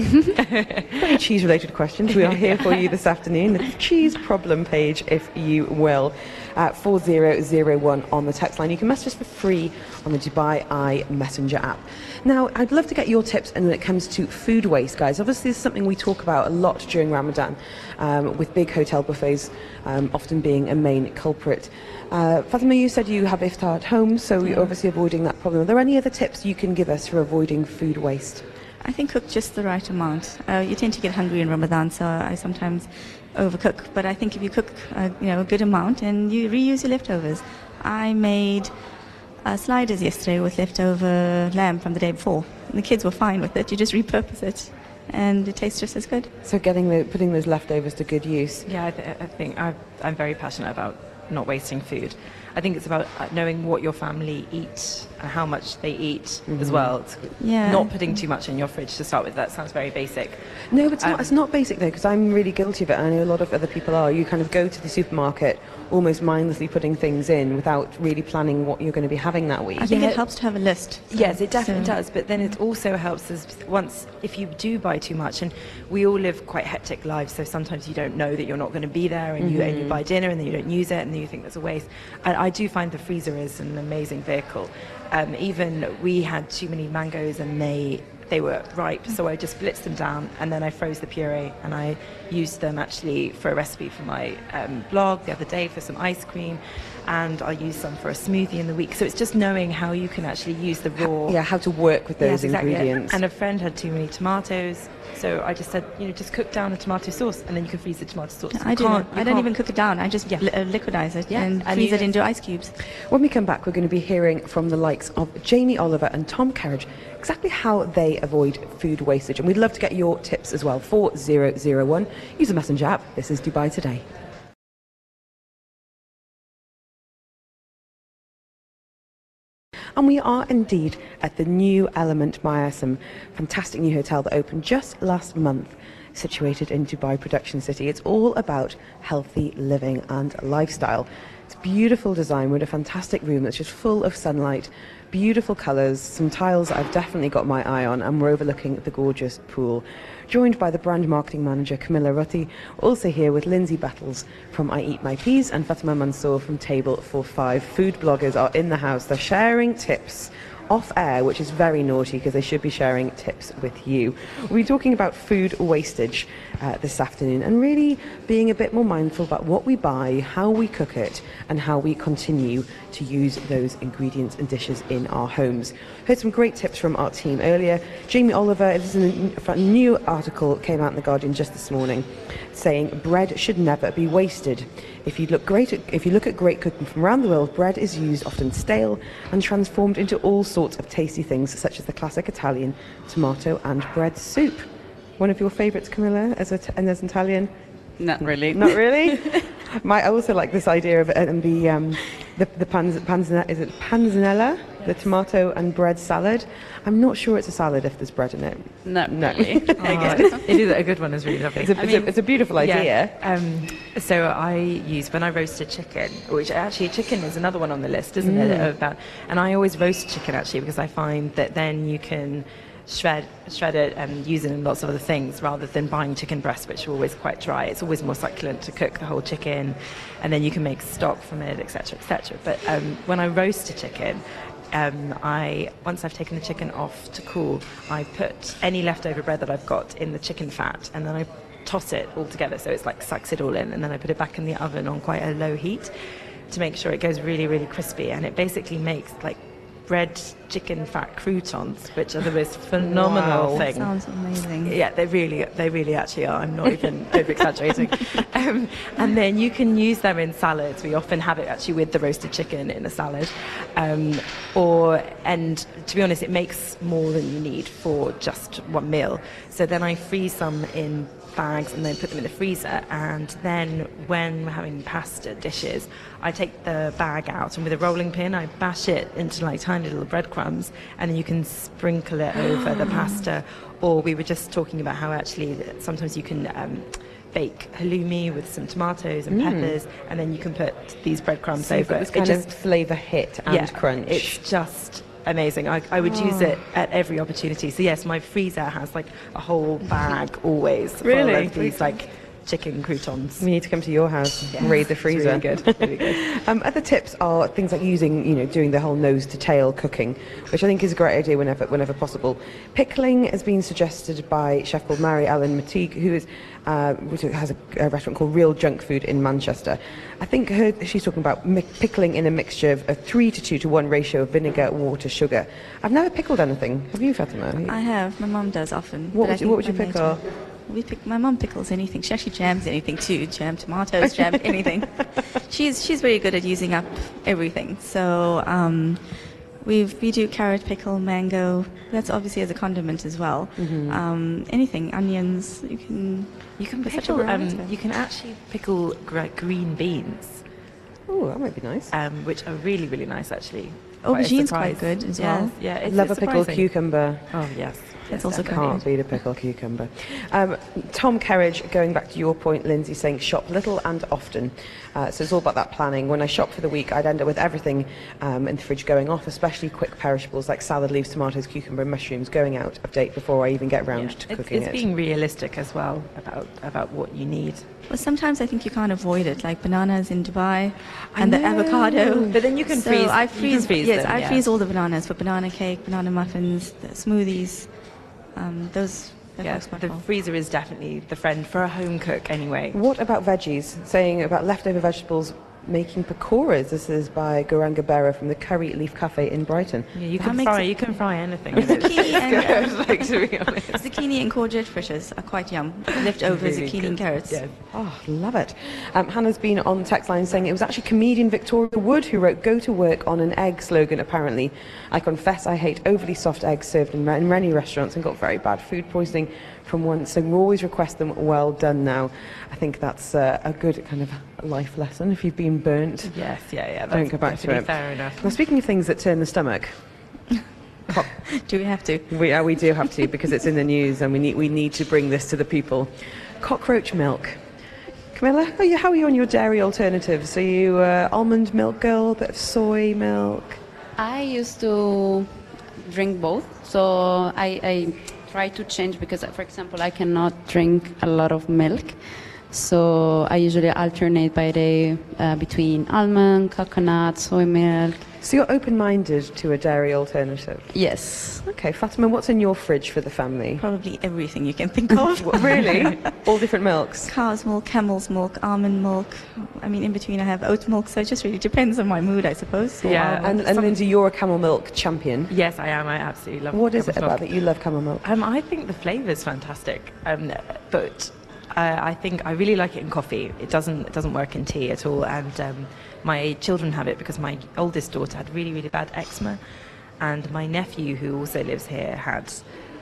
Very cheese-related questions. We are here for you this afternoon. The cheese problem page, if you will, uh, four zero zero one on the text line. You can message us for free on the Dubai Eye Messenger app. Now, I'd love to get your tips when it comes to food waste, guys. Obviously, this is something we talk about a lot during Ramadan, um, with big hotel buffets um, often being a main culprit. Uh, Fatima, you said you have iftar at home, so you're obviously avoiding that problem. Are there any other tips you can give us for avoiding food waste? I think cook just the right amount. Uh, you tend to get hungry in Ramadan, so I sometimes overcook. But I think if you cook, uh, you know, a good amount and you reuse your leftovers. I made uh, sliders yesterday with leftover lamb from the day before. And the kids were fine with it. You just repurpose it, and it tastes just as good. So getting the, putting those leftovers to good use. Yeah, I, th- I think I've, I'm very passionate about not wasting food. I think it's about uh, knowing what your family eat and how much they eat as well. It's Yeah. Not putting too much in your fridge to start with. That sounds very basic. No, but it's, Um, not, it's not basic though, because I'm really guilty of it. I know a lot of other people are. You kind of go to the supermarket almost mindlessly putting things in without really planning what you're going to be having that week. I think Yeah. it helps to have a list. So- Yes, it definitely so- does. But then it also helps us once if you do buy too much, and we all live quite hectic lives. So sometimes you don't know that you're not going to be there, and you and you buy dinner, and then you don't use it, and then you think that's a waste. And I do find the freezer is an amazing vehicle. Um, even we had too many mangoes, and they they were ripe, so I just blitzed them down, and then I froze the puree, and I used them actually for a recipe for my um, blog the other day for some ice cream, and I'll use some for a smoothie in the week. So it's just knowing how you can actually use the raw. Yeah, how to work with those Yes, exactly. ingredients. And a friend had too many tomatoes, so I just said, you know, just cook down a tomato sauce, and then you can freeze the tomato sauce. I You do. can't- I you don't can't- even cook it down. I just Yeah. li- uh, liquidize it Yeah, and and freeze you- it into ice cubes. When we come back, we're going to be hearing from the likes of Jamie Oliver and Tom Carriage exactly how they avoid food wastage. And we'd love to get your tips as well. four zero zero one. Use the Messenger app. This is Dubai Today. And we are indeed at the new Element Mayasam, fantastic new hotel that opened just last month, situated in Dubai Production City. It's all about healthy living and lifestyle. It's beautiful design with a fantastic room that's just full of sunlight, beautiful colours, some tiles that I've definitely got my eye on, and we're overlooking the gorgeous pool. Joined by the brand marketing manager Camilla Rutti, also here with Lindsay Battles from I Eat My Peas and Fatima Mansour from Table for Five. Food bloggers are in the house. They're sharing tips off air, which is very naughty because they should be sharing tips with you. We're talking about food wastage uh, this afternoon, and really being a bit more mindful about what we buy, how we cook it, and how we continue to use those ingredients and dishes in our homes. Heard some great tips from our team earlier. Jamie Oliver, this is a new article, came out in The Guardian just this morning, saying bread should never be wasted. If you look great at, if you look at great cooking from around the world, bread is used often stale and transformed into all sorts of tasty things, such as the classic Italian tomato and bread soup. One of your favourites, Camilla, as, a, and as an Italian? Not really. Not really? My, I also like this idea of it and the, um, the the panz, panzanella, is it panzanella? The tomato and bread salad. I'm not sure it's a salad if there's bread in it. Not No. really. Oh, it is a good one. It's really lovely. It's a, it's, a, it's a beautiful idea. Yeah. Um, so I use, when I roast a chicken, which actually chicken is another one on the list, isn't Mm. it? About, and I always roast chicken actually because I find that then you can shred shred it and use it in lots of other things rather than buying chicken breasts, which are always quite dry. It's always more succulent to cook the whole chicken, and then you can make stock from it, et cetera, et cetera. But um, when I roast a chicken, Um, I once I've taken the chicken off to cool, I put any leftover bread that I've got in the chicken fat, and then I toss it all together so it's like sucks it all in, and then I put it back in the oven on quite a low heat to make sure it goes really, really crispy, and it basically makes like bread chicken fat croutons, which are the most phenomenal Wow. thing. Sounds amazing. Yeah, they really, they really actually are. I'm not even over exaggerating. Um, and then you can use them in salads. We often have it actually with the roasted chicken in a salad. Um, or, and to be honest, it makes more than you need for just one meal. So then I freeze some in bags and then put them in the freezer, and then when we're having pasta dishes, I take the bag out and with a rolling pin I bash it into like tiny little breadcrumbs, and then you can sprinkle it over the pasta. Or we were just talking about how actually that sometimes you can um, bake halloumi with some tomatoes and peppers, and then you can put these breadcrumbs So you've over. got this It kind just of flavour hit and yeah, crunch. it's just amazing. I, I would use it at every opportunity. So yes, my freezer has like a whole bag always full Really? of these like chicken croutons. We need to come to your house, and raid the It's freezer. really good, really good. Um, other tips are things like using, you know, doing the whole nose to tail cooking, which I think is a great idea whenever whenever possible. Pickling has been suggested by chef called Mary Ellen McTeague, who is uh, which has a, a restaurant called Real Junk Food in Manchester. I think her, she's talking about mi- pickling in a mixture of a three to two to one ratio of vinegar, water, sugar. I've never pickled anything. Have you, Fatima? I have. My mum does often. What but I would you- think what would you when pickle? later- We pick. My mum pickles anything. She actually jams anything too. Jam tomatoes, jam anything. She's she's very good at using up everything. So um, we we do carrot pickle, mango. That's obviously as a condiment as well. Mm-hmm. Um, anything, onions. You can. You can There's such a pickle. variety. Um, you can actually pickle gr- green beans, Oh, that might be nice. um, which are really, really nice actually. Quite a Aubergine's surprise. quite good as Yeah, well. Yeah, it's, Love it's a pickled surprising. cucumber. Oh yes. That's yes, also definitely. Can't beat a pickled cucumber. Um, Tom Kerridge, going back to your point, Lindsay, saying shop little and often. Uh, so it's all about that planning. When I shop for the week, I'd end up with everything um, in the fridge going off, especially quick perishables like salad leaves, tomatoes, cucumber, and mushrooms going out of date before I even get round Yeah. to It's, cooking it's it. being realistic as well about about what you need. Well, sometimes I think you can't avoid it, like bananas in Dubai and the avocado. But then you can so freeze- I you can freeze, freeze yes, them, I yeah. freeze all the bananas for banana cake, banana muffins, the smoothies. Um, those. That Yeah, works quite the well. freezer is definitely the friend for a home cook anyway. What about veggies? Saying about leftover vegetables, making pakoras. This is by Gauranga Bera from the Curry Leaf Cafe in Brighton. Yeah, you That can makes fry. it- You can fry anything. Zucchini and um, like, to be honest. zucchini and courgette fritters are quite yum. Leftover Really zucchini good. and carrots. Yeah. Oh, love it. Um, Hannah's been on text line saying it was actually comedian Victoria Wood who wrote "Go to work on an egg" slogan, apparently. I confess I hate overly soft eggs served in, in many restaurants and got very bad food poisoning from one, so we always request them well done now. I think that's uh, a good kind of life lesson. If you've been burnt, Yes, yeah, yeah. That's don't go back to definitely it. Fair enough. Now, speaking of things that turn the stomach, Do we have to? we, uh, we do have to because it's in the news and we need, we need to bring this to the people. Cockroach milk. Camilla, how are you, how are you on your dairy alternatives? Are you uh, almond milk girl, a bit of soy milk? I used to drink both, so I, I try to change because, for example, I cannot drink a lot of milk. So I usually alternate by day uh, between almond, coconut, soy milk. So you're open-minded to a dairy alternative? Yes. Okay, Fatima, what's in your fridge for the family? Probably everything you can think of. What, really? All different milks? Cow's milk, camel's milk, almond milk. I mean, in between I have oat milk, so it just really depends on my mood, I suppose. Yeah. And, and Lindsay, you're a camel milk champion. Yes, I am. I absolutely love. What is it camel's about milk. that you love camel milk? Um, I think the flavour is fantastic, um, but uh, I think I really like it in coffee. It doesn't it doesn't work in tea at all, and um, my children have it because my oldest daughter had really really bad eczema, and my nephew, who also lives here, had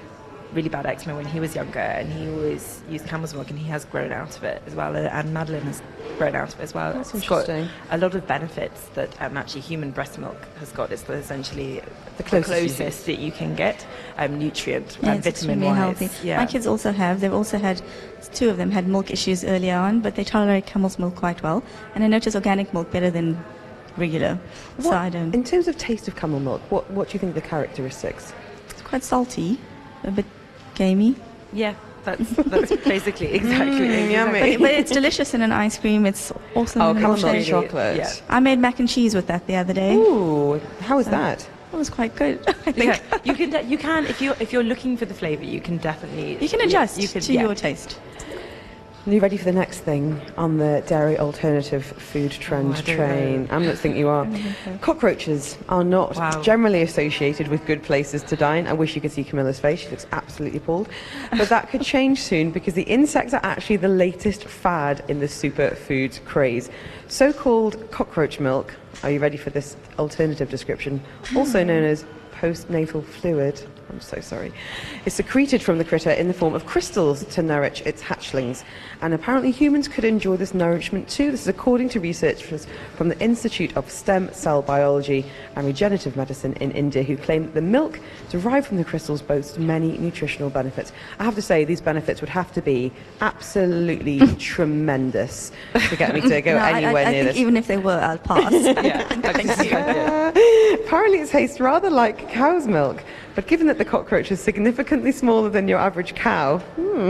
really bad eczema when he was younger, and he always used camel's milk, and he has grown out of it as well, and Madeline has grown out of it as well. That's it's got interesting. a lot of benefits that um, actually human breast milk has got. It's essentially The the closest closest, you use. that you can get, um, nutrient Yeah, and it's vitamin extremely wise. healthy. Yeah. My kids also have. They've also had, two of them had milk issues early on, but they tolerate camel's milk quite well. And I notice organic milk better than regular. So What- I don't. In terms of taste of camel milk, what, what do you think are the characteristics? It's quite salty, a bit gamey. Yeah, that's, that's basically exactly it. yummy. But, but it's delicious in an ice cream. It's awesome Oh, in an camel milk milkshake. chocolate. Yeah. I made mac and cheese with that the other day. Ooh, how is that? It was quite good, I think. Yeah, you can de- you can if you're if you're looking for the flavour, you can definitely You can adjust You can, to yeah. your taste. Are you ready for the next thing on the dairy alternative food trend Oh, I don't train? know. I'm not think you are. Cockroaches are not Wow. generally associated with good places to dine. I wish you could see Camilla's face. She looks absolutely appalled. But that could change soon because the insects are actually the latest fad in the superfood craze. So-called cockroach milk, are you ready for this alternative description? Also known as postnatal fluid. I'm so sorry. Is secreted from the critter in the form of crystals to nourish its hatchlings. And apparently humans could enjoy this nourishment too. This is according to researchers from the Institute of Stem Cell Biology and Regenerative Medicine in India, who claim that the milk derived from the crystals boasts many nutritional benefits. I have to say, these benefits would have to be absolutely tremendous to get me to go No, I- anywhere I, I near think this. even if they were, I'll pass. Yeah, I think so. Uh, apparently it tastes rather like cow's milk, but given that the cockroach is significantly smaller than your average cow, hmm,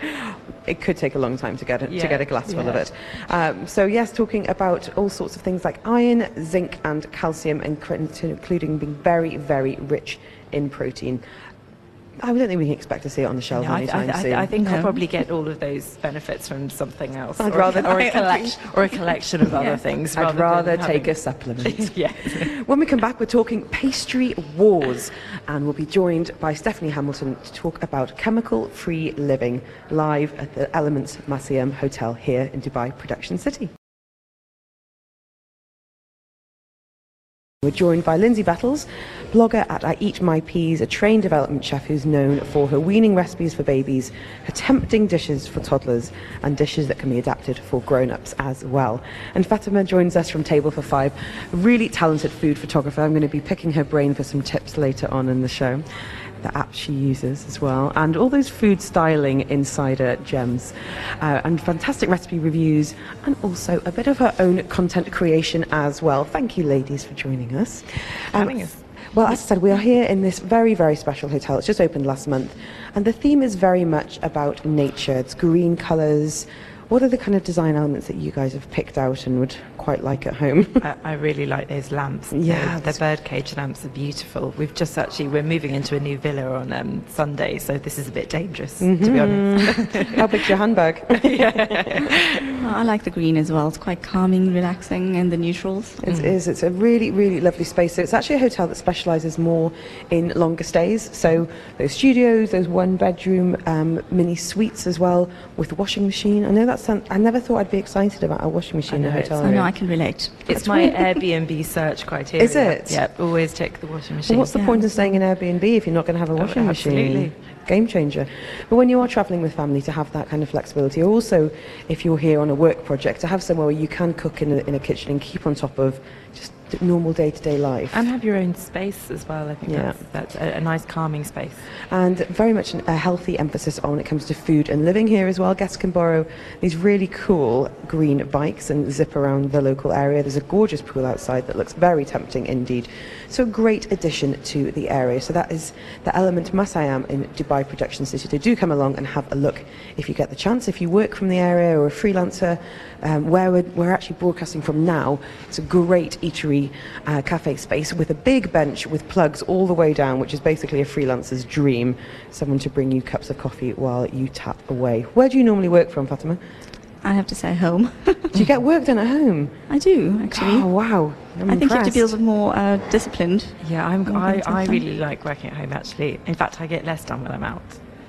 it could take a long time to get a, to Yeah, get a glass full of yeah. it. Um, so yes, talking about all sorts of things like iron, zinc and calcium, incre- including being very, very rich in protein. I don't think we can expect to see it on the shelves No, I, anytime I, soon. I, I think I'll No. probably get all of those benefits from something else, I'd or, rather- a, or, I- a collection, or a collection of other Yeah. things. I'd rather than take having- a supplement. yeah. When we come back, we're talking pastry wars, and we'll be joined by Stephanie Hamilton to talk about chemical-free living live at the Elements Masyam Hotel here in Dubai Production City. We're joined by Lindsay Battles, blogger at I Eat My Peas, a trained development chef who's known for her weaning recipes for babies, her tempting dishes for toddlers, and dishes that can be adapted for grown-ups as well. And Fatima joins us from Table for Five, a really talented food photographer. I'm going to be picking her brain for some tips later on in the show. The app she uses as well, and all those food styling insider gems, uh, and fantastic recipe reviews, and also a bit of her own content creation as well. Thank you, ladies, for joining us. Um, Having us. Well, as I said, we are here in this very, very special hotel. It's just opened last month, and the theme is very much about nature. It's green colours. What are the kind of design elements that you guys have picked out and would quite like at home? I, I really like those lamps. Yeah, the, that's- the birdcage lamps are beautiful. We've just actually we're moving into a new villa on um, Sunday, so this is a bit dangerous to be honest. How big's your handbag? I like the green as well. It's quite calming, relaxing, and the neutrals. It is. It's a really, really lovely space. So it's actually a hotel that specialises more in longer stays. So those studios, those one-bedroom um, mini suites as well, with a washing machine. I know that's. Some, I never thought I'd be excited about a washing machine in a know, hotel I know room. I can relate. It's my Airbnb search criteria. Is it? Yeah, always check the washing Well, machine. what's the Yeah. point of staying in Airbnb if you're not going to have a washing absolutely. machine? Game changer. But when you are travelling with family, to have that kind of flexibility, or also if you're here on a work project, to have somewhere where you can cook in a, in a kitchen and keep on top of just the normal day-to-day life. And have your own space as well. I think Yeah. that's, that's a, a nice calming space. And very much an, a healthy emphasis on when it comes to food and living here as well. Guests can borrow these really cool green bikes and zip around the local area. There's a gorgeous pool outside that looks very tempting indeed. So a great addition to the area. So that is the Element Masyam in Dubai Production City. So do come along and have a look if you get the chance. If you work from the area or a freelancer, um, where we're, we're actually broadcasting from now, it's a great eatery uh, cafe space with a big bench with plugs all the way down, which is basically a freelancer's dream. Someone to bring you cups of coffee while you tap away. Where do you normally work from, Fatima? I have to say home. Do you get work done at home? I do, actually. Oh, wow. I'm I think you have to be a impressed. little bit more uh, disciplined. Yeah, I'm, More I, things I like that. really like working at home actually. In fact, I get less done when I'm out.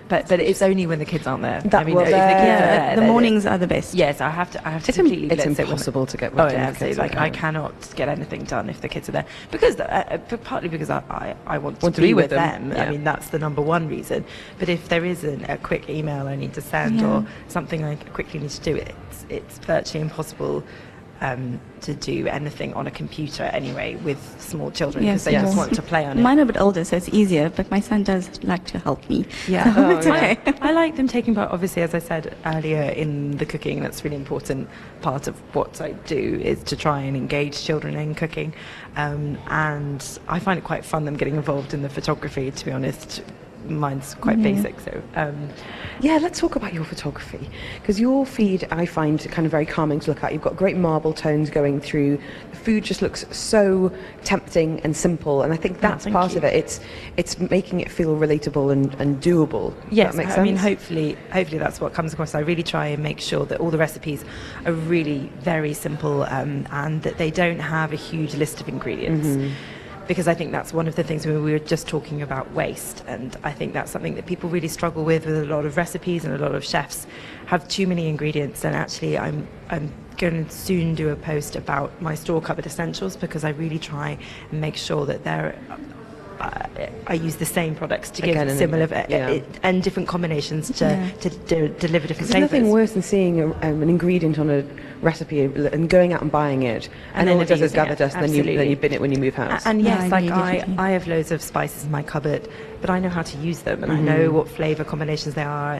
but but it's only when the kids aren't there. That I mean, was if the kids there. are Yeah, there, the then mornings are the best. Yes, I have to. I have to It's, im- completely. it's let- sit with- impossible to get Oh, work done yeah, with kids absolutely. at Like I home. cannot get anything done if the kids are there because uh, uh, but partly because I, I, I want to, Want to be, be with with them. them, I yeah. mean that's the number one reason. But if there isn't a quick email I need to send Yeah. or something I quickly need to do, it's it's virtually impossible. Um, to do anything on a computer anyway with small children because Yes, they yes. just want to play on it. Mine are a bit older, so it's easier, but my son does like to help me. Yeah, So Oh, it's yeah. okay. I like them taking part. Obviously, as I said earlier, in the cooking, that's a really important part of what I do is to try and engage children in cooking, um, and I find it quite fun them getting involved in the photography. To be honest, mine's quite Yeah. basic, so. Um, Yeah, let's talk about your photography, because your feed I find kind of very calming to look at. You've got great marble tones going through. The food just looks so tempting and simple, and I think that's thank part you. of it. It's it's making it feel relatable and, and doable. Does Yes, that make I sense? mean, hopefully, hopefully that's what comes across. I really try and make sure that all the recipes are really very simple um, and that they don't have a huge list of ingredients. Mm-hmm. Because I think that's one of the things when we were just talking about waste, and I think that's something that people really struggle with with a lot of recipes, and a lot of chefs have too many ingredients. And actually, I'm I'm going to soon do a post about my store cupboard essentials because I really try and make sure that they're. Uh, I use the same products to give Again and similar again, uh, yeah. uh, and different combinations to Yeah. to d- deliver different There's nothing flavors. worse than seeing a, um, an ingredient on a recipe and going out and buying it, and, And all then it does is abusing gather it, dust, and then you, then absolutely. you bin it when you move house. A- And No, yes, I like agree, I, definitely. I have loads of spices in my cupboard, but I know how to use them, and Mm-hmm. I know what flavour combinations they are.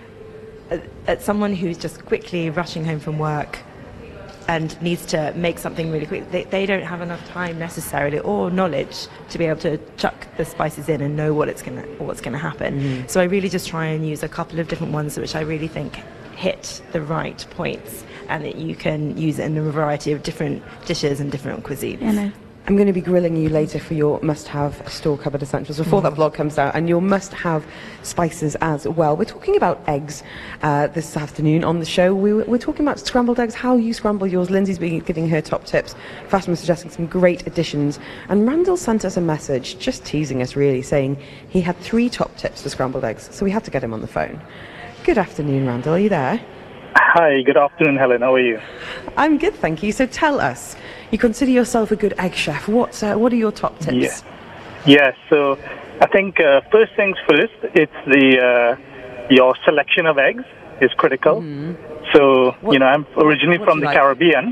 Uh, As someone who's just quickly rushing home from work and needs to make something really quick, they, they don't have enough time necessarily or knowledge to be able to chuck the spices in and know what it's gonna what's gonna happen. Mm-hmm. So I really just try and use a couple of different ones which I really think hit the right points, and that you can use it in a variety of different dishes and different cuisines. And I, I'm going to be grilling you later for your must-have store cupboard essentials before that vlog comes out, and your must-have spices as well. We're talking about eggs uh, this afternoon on the show. We, we're talking about scrambled eggs, how you scramble yours. Lindsay's been giving her top tips. Fatima's suggesting some great additions. And Randall sent us a message, just teasing us really, saying he had three top tips for scrambled eggs, so we had to get him on the phone. Good afternoon, Randall. Are you there? Hi, good afternoon, Helen. How are you? I'm good, thank you. So tell us, you consider yourself a good egg chef. What, uh, what are your top tips? Yeah. Yeah, so I think uh, first things first, it's the uh, your selection of eggs is critical. Mm-hmm. So, What- you know, I'm originally what do from you the like? Caribbean.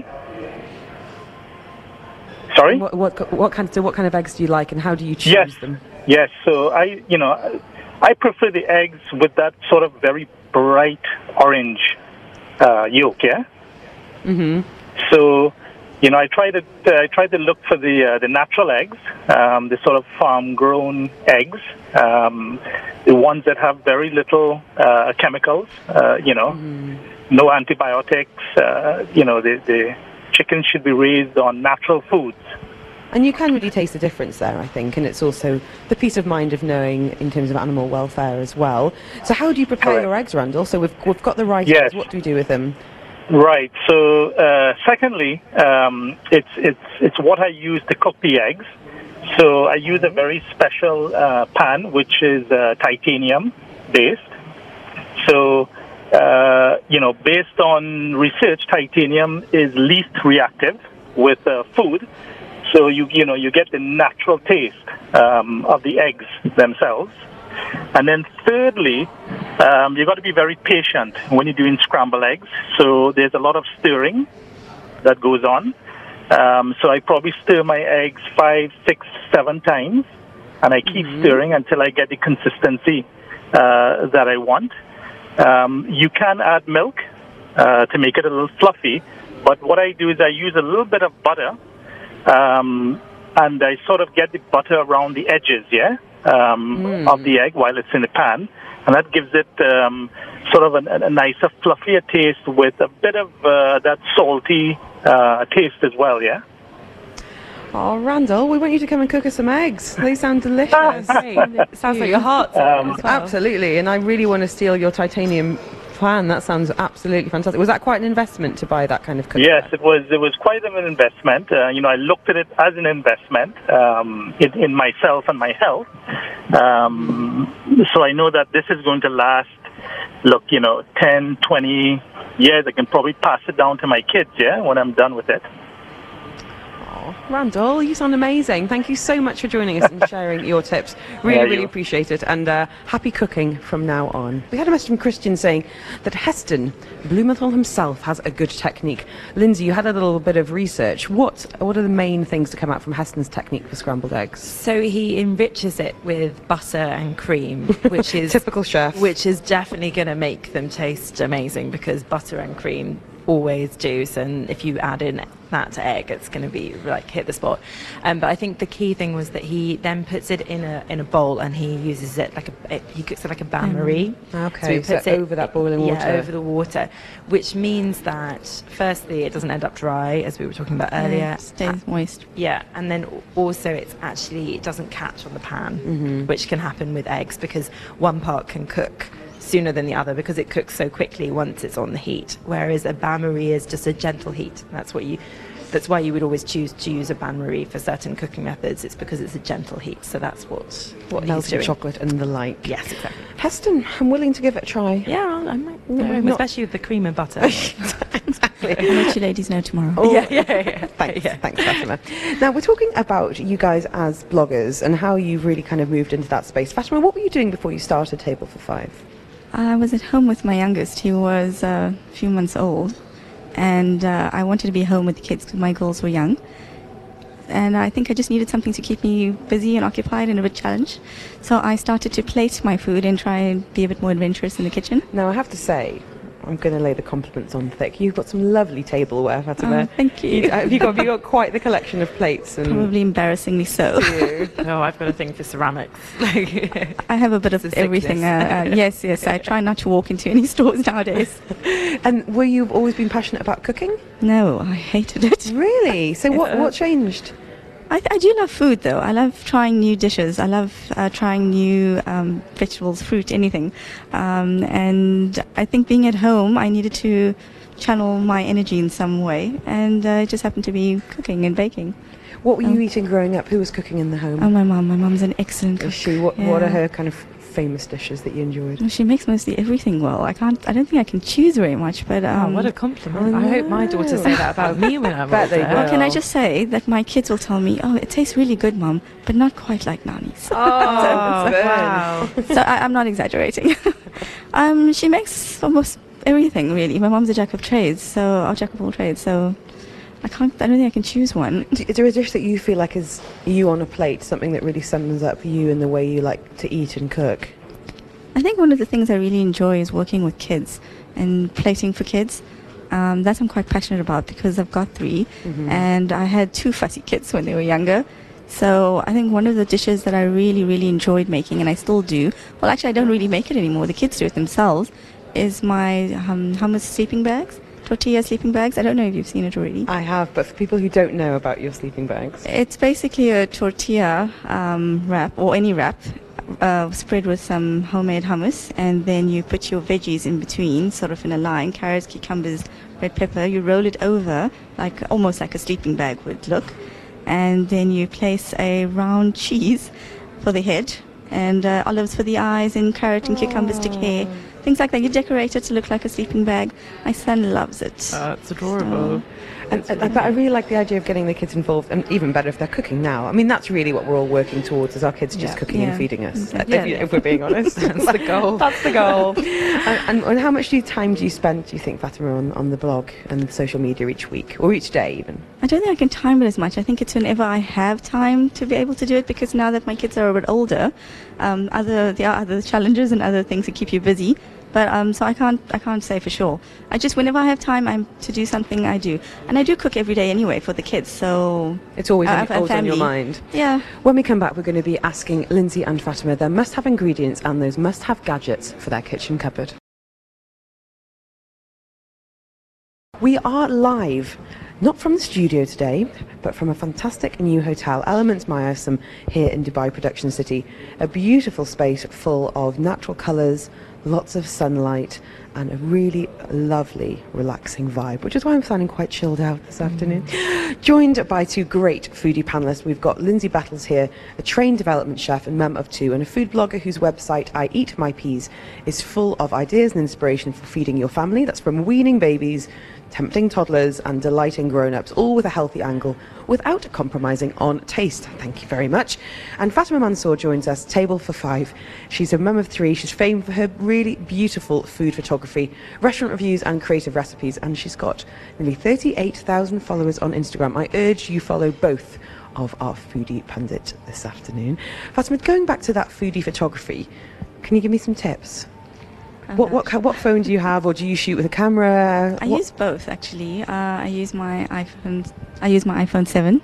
Sorry? What, what, what, kind of, so what kind of eggs do you like, and how do you choose Yes. them? Yes, so I, you know, I prefer the eggs with that sort of very bright orange uh, yolk, yeah? Mm-hmm. So, you know, I try to uh, I try to look for the uh, the natural eggs, um, the sort of farm-grown eggs, um, the ones that have very little uh, chemicals, uh, you know, Mm-hmm. no antibiotics. Uh, you know, the the chickens should be raised on natural foods. And you can really taste the difference there, I think, and it's also the peace of mind of knowing in terms of animal welfare as well. So how do you prepare Correct. your eggs, Randall? So we've, we've got the right Yes. eggs. What do we do with them? Right. So, uh, secondly, um, it's it's it's what I use to cook the eggs. So I use a very special uh, pan, which is uh, titanium based. So, uh, you know, based on research, titanium is least reactive with uh, food. So you you know you get the natural taste um, of the eggs themselves. And then thirdly, um, you've got to be very patient when you're doing scrambled eggs. So there's a lot of stirring that goes on. Um, so I probably stir my eggs five, six, seven times, and I keep Mm-hmm. stirring until I get the consistency uh, that I want. Um, you can add milk uh, to make it a little fluffy, but what I do is I use a little bit of butter, um, and I sort of get the butter around the edges, yeah? Um, Mm. of the egg while it's in the pan, and that gives it um, sort of a, a nicer, fluffier taste with a bit of uh, that salty uh, taste as well, yeah? Oh, Randall, we want you to come and cook us some eggs. They sound delicious. Great. It sounds like your heart's on it as well. Absolutely, and I really want to steal your titanium plan. That sounds absolutely fantastic. Was that quite an investment to buy that kind of cooking? Yes, it was. It was quite an investment. Uh, you know, I looked at it as an investment um, in, in myself and my health. Um, so I know that this is going to last. Look, you know, ten, twenty years. I can probably pass it down to my kids. Yeah, when I'm done with it. Randall, you sound amazing. Thank you so much for joining us and sharing your tips. Really, Yeah, really you- appreciate it. And uh, happy cooking from now on. We had a message from Christian saying that Heston Blumenthal himself has a good technique. Lindsay, you had a little bit of research. What what are the main things to come out from Heston's technique for scrambled eggs? So he enriches it with butter and cream, which is Typical chef. which is definitely going to make them taste amazing because butter and cream always do. So and if you add in that egg, it's going to be like hit the spot. Um, but I think the key thing was that he then puts it in a in a bowl and he uses it like a it, he cooks it like a bain marie. Okay, he so puts it over that boiling water. Yeah, over the water, which means that firstly it doesn't end up dry as we were talking about earlier. Yeah, it stays moist. Yeah, and then al- also it's actually, it doesn't catch on the pan, Mm-hmm. which can happen with eggs because one part can cook sooner than the other because it cooks so quickly once it's on the heat, whereas a bain-marie is just a gentle heat. That's what you, that's why you would always choose to use a bain-marie for certain cooking methods. It's because it's a gentle heat, so that's what, what he's Melted doing. chocolate and the like. Yes, exactly. Heston, I'm willing to give it a try. Yeah, I'll- I might, No, no, not- especially with the cream and butter. Exactly. I'll let you ladies know tomorrow. Oh, yeah, yeah, yeah. Thanks, Yeah. thanks, Fatima. Now, we're talking about you guys as bloggers and how you've really kind of moved into that space. Fatima, what were you doing before you started Table for Five? I was at home with my youngest. He was uh, a few months old, and uh, I wanted to be home with the kids because my girls were young. And I think I just needed something to keep me busy and occupied and a bit challenged. So I started to plate my food and try and be a bit more adventurous in the kitchen. Now, I have to say, I'm going to lay the compliments on thick. You've got some lovely tableware, Fatima. Oh, thank you. Have you got, have you got quite the collection of plates? And Probably embarrassingly so. No, I've got a thing for ceramics. I have a bit of It's a everything. Uh, sickness. uh, yes, yes. I try not to walk into any stores nowadays. And were you always been passionate about cooking? No, I hated it. Really? So what, what changed? I, I do love food, though. I love trying new dishes. I love uh, trying new um, vegetables, fruit, anything. Um, and I think being at home, I needed to channel my energy in some way. And uh, it just happened to be cooking and baking. What were you Oh. eating growing up? Who was cooking in the home? Oh, my mum. My mum's an excellent cook. Is she? What, what are Yeah. her kind of famous dishes that you enjoyed? Well, she makes mostly everything well. I can't. I don't think I can choose very much, but um, Oh, what a compliment. I I hope my daughters say that about me when I'm Bet they older. well, can I Well. just say that my kids will tell me, "Oh, it tastes really good, Mum, but not quite like Nani's." Oh, wow. So I, I'm not exaggerating. um, she makes almost everything, really. My mum's a jack of trades, so or jack of all trades. So I can't. I don't think I can choose one. D- Is there a dish that you feel like is you on a plate, something that really sums up you and the way you like to eat and cook? I think one of the things I really enjoy is working with kids and plating for kids. Um, that's I'm quite passionate about because I've got three, and I had two fussy kids when they were younger. So I think one of the dishes that I really, really enjoyed making, and I still do, well, actually I don't really make it anymore, the kids do it themselves, is my um, hummus sleeping bags, tortilla sleeping bags. I don't know if you've seen it already. I have, but for people who don't know about your sleeping bags, It's basically a tortilla um, wrap, or any wrap, uh, spread with some homemade hummus, and then you put your veggies in between, sort of in a line, carrots, cucumbers, red pepper. You roll it over, like almost like a sleeping bag would look, and then you place a round cheese for the head, and uh, olives for the eyes, and carrot and cucumber stick hair, things like that. You decorate it to look like a sleeping bag. My son loves it. Oh, it's adorable. and, and, but I really like the idea of getting the kids involved, and even better if they're cooking now. I mean, that's really what we're all working towards: is our kids just Yeah. cooking Yeah. and feeding us. Exactly. If, you- if we're being honest, That's the goal. That's the goal. and, and, and how much do you, time do you spend, do you think, Fatima, on, on the blog and social media each week, or each day even? I don't think I can time it as much. I think it's whenever I have time to be able to do it, because now that my kids are a bit older, um, other there are other challenges and other things that keep you busy. But um, so I can't I can't say for sure. I just whenever I have time I'm to do something, I do, and I do cook every day anyway for the kids. So It's always, Uh, on, and always on your family. mind. yeah. When we come back, we're going to be asking Lindsay and Fatima their must-have ingredients and those must-have gadgets for their kitchen cupboard. We are live, not from the studio today, but from a fantastic new hotel, Elements Mayasam, here in Dubai Production City. A beautiful space full of natural colours, lots of sunlight, and a really lovely, relaxing vibe, which is why I'm sounding quite chilled out this mm. afternoon. Joined by two great foodie panelists. We've got Lindsay Battles here, a trained development chef and mum of two, and a food blogger whose website, I Eat My Peas, is full of ideas and inspiration for feeding your family. That's from weaning babies, tempting toddlers and delighting grown-ups, all with a healthy angle without compromising on taste. Thank you very much. And Fatima Mansour joins us, Table for Five. She's a mum of three. She's famed for her really beautiful food photography, restaurant reviews and creative recipes, and she's got nearly thirty-eight thousand followers on Instagram. I urge you follow both of our foodie pundit this afternoon. Fatima, going back to that foodie photography, can you give me some tips? What what what phone do you have, or do you shoot with a camera? I what? use both actually. Uh, I use my iPhone. I use my iPhone seven,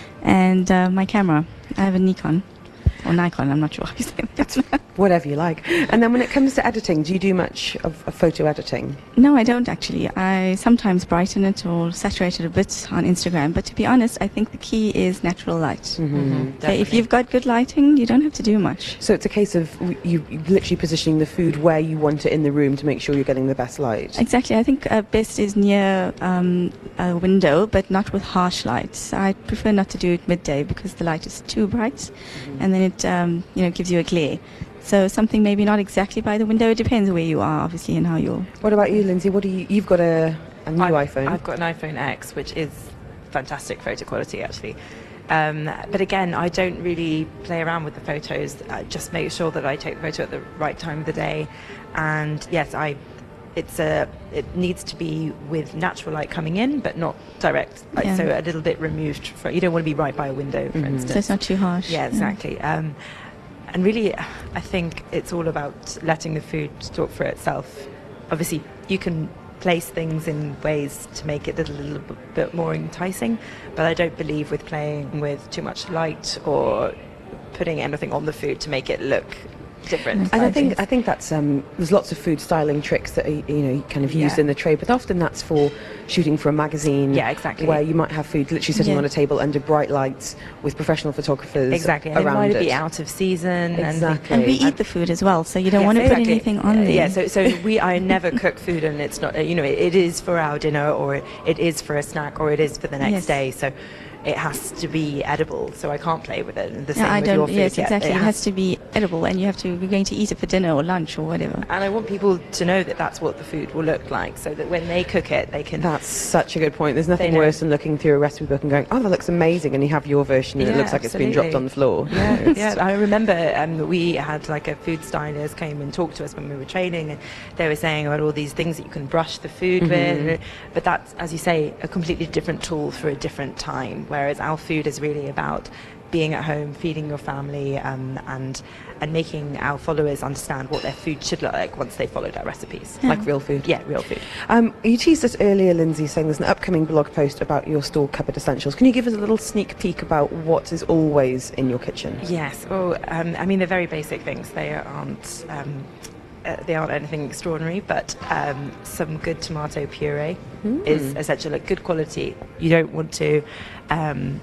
and uh, my camera. I have a Nikon, or Nikon. I'm not sure how you say it. Whatever you like. And then when it comes to editing, do you do much of, of photo editing? No, I don't actually. I sometimes brighten it or saturate it a bit on Instagram. But to be honest, I think the key is natural light. Mm-hmm. Mm-hmm. So if you've got good lighting, you don't have to do much. So it's a case of you literally positioning the food where you want it in the room to make sure you're getting the best light. Exactly. I think uh, best is near um, a window, but not with harsh lights. I prefer not to do it midday because the light is too bright, mm-hmm. and then it um, you know gives you a glare. So something maybe not exactly by the window. It depends where you are, obviously, and how you're... What about you, Lindsay? What do you... You've got a, a new I've, iPhone. I've got an iPhone X, which is fantastic photo quality, actually. Um, but again, I don't really play around with the photos. I just make sure that I take the photo at the right time of the day. And yes, I... It's a. It needs to be with natural light coming in, but not direct. Like, Yeah. so a little bit removed. From, you don't want to be right by a window, for Mhm. instance. So it's not too harsh. Yeah, exactly. Yeah. Um, and really, I think it's all about letting the food talk for itself. Obviously, you can place things in ways to make it a little b- bit more enticing, but I don't believe with playing with too much light or putting anything on the food to make it look different. And I think I think that's um, there's lots of food styling tricks that are, you know kind of used Yeah. in the trade, but often that's for shooting for a magazine. Yeah, exactly. Where you might have food literally sitting Yeah. on a table under bright lights with professional photographers Exactly, and it around might it. be out of season. Exactly. And we eat the food as well, so you don't Yes, want to exactly. put anything on Uh, there. Yeah, so so we I never cook food, and it's not uh, you know it, it is for our dinner, or it is for a snack, or it is for the next Yes. day. So it has to be edible. So I can't play with it. And the Yeah, same I with your don't. food. Yes, yeah, exactly. it It has- has to be edible, and you have to. You're going to eat it for dinner or lunch or whatever. And I want people to know that that's what the food will look like, so that when they cook it, they can. That's such a good point. There's nothing They know. worse than looking through a recipe book and going, oh, that looks amazing, and you have your version and it Yeah, looks like it's been dropped absolutely. on the floor. Yeah, yeah. I remember um, we had like a food stylist came and talked to us when we were training, and they were saying about all these things that you can brush the food Mhm. with. But that's, as you say, a completely different tool for a different time. Whereas our food is really about being at home, feeding your family, um, and and making our followers understand what their food should look like once they followed our recipes. Yeah. Like real food. Yeah, real food. Um, you teased us earlier, Lindsay, saying there's an upcoming blog post about your store cupboard essentials. Can you give us a little sneak peek about what is always in your kitchen? Yes. Well, um, I mean, they're very basic things. They aren't. Um, uh, they aren't anything extraordinary, but um, some good tomato puree Mm. is essential. Like good quality. You don't want to. Um,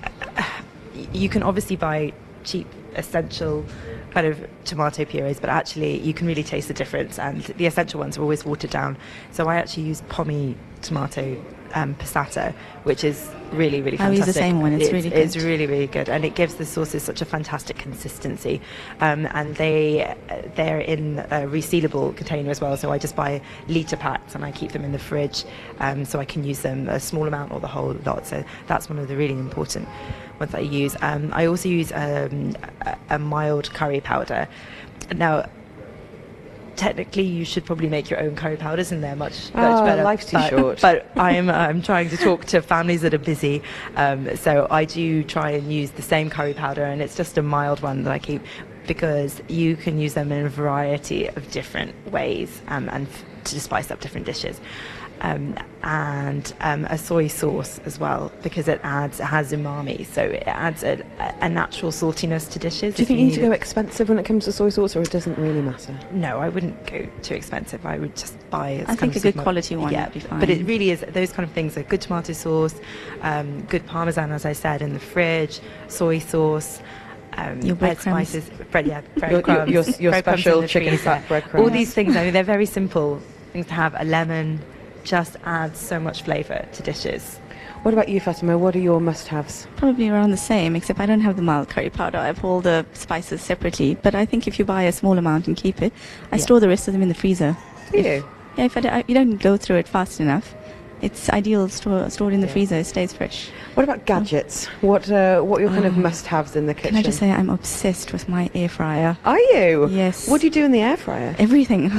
you can obviously buy cheap, essential kind of tomato purees, but actually you can really taste the difference, and the essential ones are always watered down. So I actually use Pommy tomato um, passata, which is really, really I fantastic. use the same one. It's really It's good. really, really good, and it gives the sauces such a fantastic consistency. Um, and they, they're in a resealable container as well, so I just buy litre packs and I keep them in the fridge, um, so I can use them a small amount or the whole lot. So that's one of the really important ones that I use. Um, I also use um, a, a mild curry powder. Now, technically you should probably make your own curry powders, and they're much, much Oh, better. life's too but, short. But I'm I'm trying to talk to families that are busy, um, so I do try and use the same curry powder, and it's just a mild one that I keep, because you can use them in a variety of different ways, um, and f- to spice up different dishes. Um, and um, a soy sauce as well, because it adds it has umami, so it adds a, a natural saltiness to dishes. Do you if think you need to it. go expensive when it comes to soy sauce, or it doesn't really matter? No, I wouldn't go too expensive. I would just buy. As I kind think of a good supermarket- quality one Yeah, would be fine. but it really is those kind of things: like good tomato sauce, um, good parmesan, as I said, in the fridge, soy sauce. Um, Your red breadcrumbs. spices, bread, yeah, Your- your- breadcrumbs, your- your breadcrumbs special in the chicken freezer. fat breadcrumbs. All these things, I mean, they're very simple things to have. A lemon just adds so much flavour to dishes. What about you, Fatima? What are your must-haves? Probably around the same, except I don't have the mild curry powder. I have all the spices separately. But I think if you buy a small amount and keep it, I Yeah. store the rest of them in the freezer. Do If- you? Yeah, if I, d- I- you don't go through it fast enough, it's ideal store, stored in the Yeah. freezer. It stays fresh. What about gadgets? What uh, what are your kind of Oh. must-haves in the kitchen? Can I just say I'm obsessed with my air fryer. Are you? Yes. What do you do in the air fryer? Everything,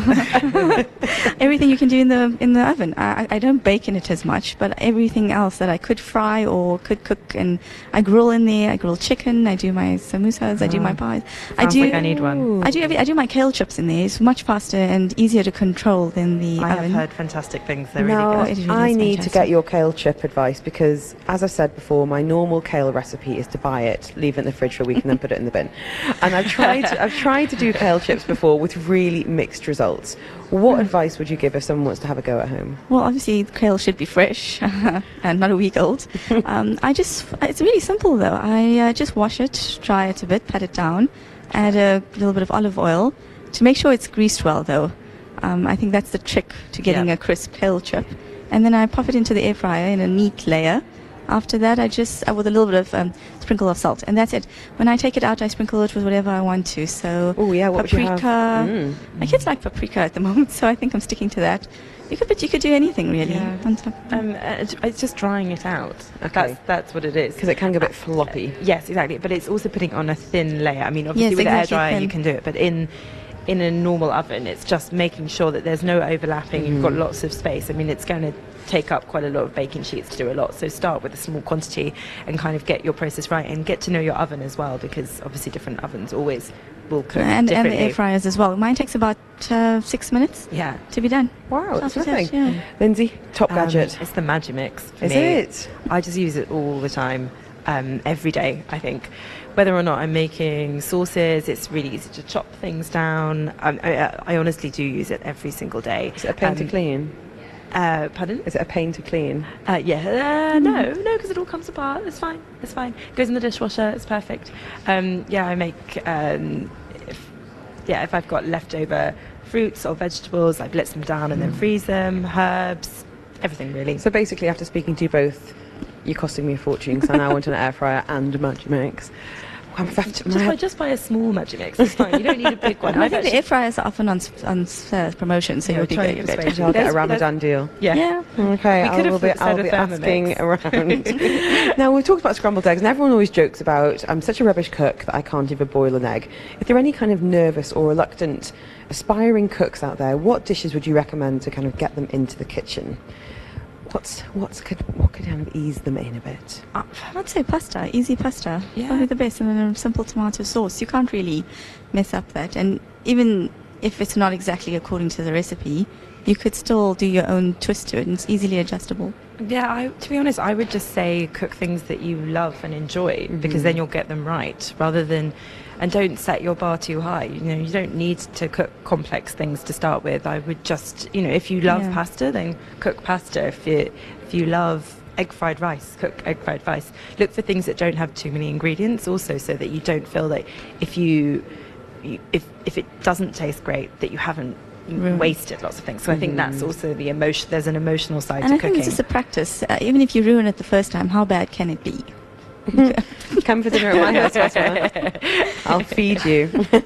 everything you can do in the in the oven. I, I I don't bake in it as much, but everything else that I could fry or could cook, and I grill in there. I grill chicken. I do my samosas. I do my pies. I Sounds do. like I need one. I do. Every, I do my kale chips in there. It's much faster and easier to control than the I have oven. heard fantastic things. They're Now, really it good. really I is need to fantastic. get your kale chip advice because, as I've said before, my normal kale recipe is to buy it, leave it in the fridge for a week, and then put it in the bin. And I've tried, to, I've tried to do kale chips before with really mixed results. What advice would you give if someone wants to have a go at home? Well, obviously, the kale should be fresh and not a week old. um, I just, it's really simple though. I uh, just wash it, dry it a bit, pat it down, add a little bit of olive oil to make sure it's greased well though. Um, I think that's the trick to getting Yeah. a crisp kale chip. And then I pop it into the air fryer in a neat layer. After that, I just, uh, with a little bit of um, sprinkle of salt, and that's it. When I take it out, I sprinkle it with whatever I want to. So Oh yeah, what would you have? paprika. Mm. My kids like paprika at the moment, so I think I'm sticking to that. You could, but you could do anything really. Yeah. on top. Um, uh, it's it's just drying it out. Okay. That's that's what it is. Because it can get a bit floppy. Yes, exactly. But it's also putting it on a thin layer. I mean, obviously Yes, with the air exactly, dryer thin. you can do it, but in in a normal oven, it's just making sure that there's no overlapping. You've got lots of space. I mean, it's going to take up quite a lot of baking sheets to do a lot. So start with a small quantity and kind of get your process right, and get to know your oven as well, because obviously different ovens always will cook and, and differently. the air fryers as well. Mine takes about uh, six minutes Yeah. to be done. Wow, that's After that, nothing. yeah. Lindsay, top Um, gadget. It's the Magimix. for Is me. it? I just use it all the time, um, every day, I think. Whether or not I'm making sauces, it's really easy to chop things down. Um, I, I, I honestly do use it every single day. Is it a pain to Um, clean? Uh, pardon? Is it a pain to clean? Uh, yeah, uh, no, no, because it all comes apart. It's fine. It's fine. Goes in the dishwasher. It's perfect. Um, yeah, I make. Um, if, yeah, if I've got leftover fruits or vegetables, I blitz them down and then freeze them. Herbs, everything really. So basically, after speaking to you both, you're costing me a fortune because I now want an air fryer and a Magimix. I'm have to, just buy, just buy a small Magimix. It's fine. You don't need a big one. I I've think the actually- air fryers are often on, s- on s- uh, promotion, so Yeah, you'll be try good. and you'll be persuade good. I'll get a There's- Ramadan deal. Yeah. Yeah. Okay, We I could will have be, said I'll a be asking Thermomix. around. Now, we've talked about scrambled eggs, and everyone always jokes about, I'm such a rubbish cook that I can't even boil an egg. If there are any kind of nervous or reluctant aspiring cooks out there, what dishes would you recommend to kind of get them into the kitchen? What's, what's could, what could kind of ease them in a bit? Uh, I'd say pasta, easy pasta. Yeah. Probably the best. And then a simple tomato sauce. You can't really mess up that. And even if it's not exactly according to the recipe, you could still do your own twist to it, and it's easily adjustable. Yeah, I, to be honest, I would just say cook things that you love and enjoy, because then you'll get them right, rather than, and don't set your bar too high. You know, you don't need to cook complex things to start with. I would just, you know, if you love Yeah. pasta, then cook pasta. If you, if you love egg fried rice, cook egg fried rice. Look for things that don't have too many ingredients also, so that you don't feel that if you, you if, if it doesn't taste great, that you haven't Ruined. wasted lots of things. So I think that's also the emotion, there's an emotional side And to I think cooking. it's just a practice. Uh, even if you ruin it the first time, how bad can it be? Come for dinner at my house, Fatima. I'll feed you.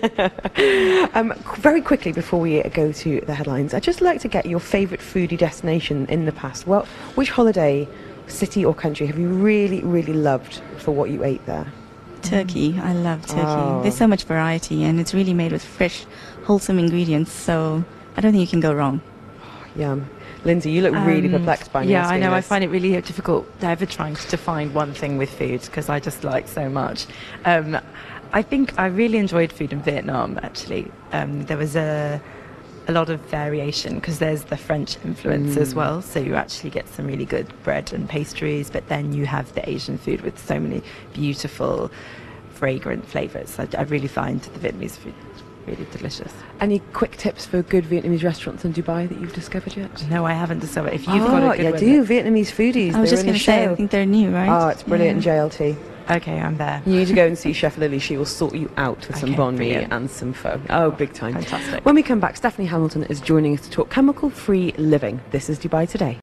um, qu- very quickly before we go to the headlines, I'd just like to get your favourite foodie destination in the past. Well, which holiday, city or country have you really, really loved for what you ate there? Turkey. I love turkey. Oh. There's so much variety, and it's really made with fresh, wholesome ingredients. So I don't think you can go wrong. Yum. Lindsay, you look really Um, perplexed by me. Yeah, I asking know. I this. find it really difficult ever trying to find one thing with food, because I just like so much. Um, I think I really enjoyed food in Vietnam, actually. Um, there was a a lot of variation, because there's the French influence as well, so you actually get some really good bread and pastries, but then you have the Asian food with so many beautiful, fragrant flavours. I, I really find the Vietnamese food really delicious. Any quick tips for good Vietnamese restaurants in Dubai that you've discovered yet? No, I haven't discovered. If you've oh, got a good yeah, one, do Vietnamese foodies. I was They're just in going the to say, show. I think they're new, right? Oh, it's brilliant Yeah. in J L T. Okay, I'm there. You need to go and see Chef Lily. She will sort you out with some Okay, banh mi brilliant. and some pho. Oh, big time. Fantastic. When we come back, Stephanie Hamilton is joining us to talk chemical-free living. This is Dubai Today.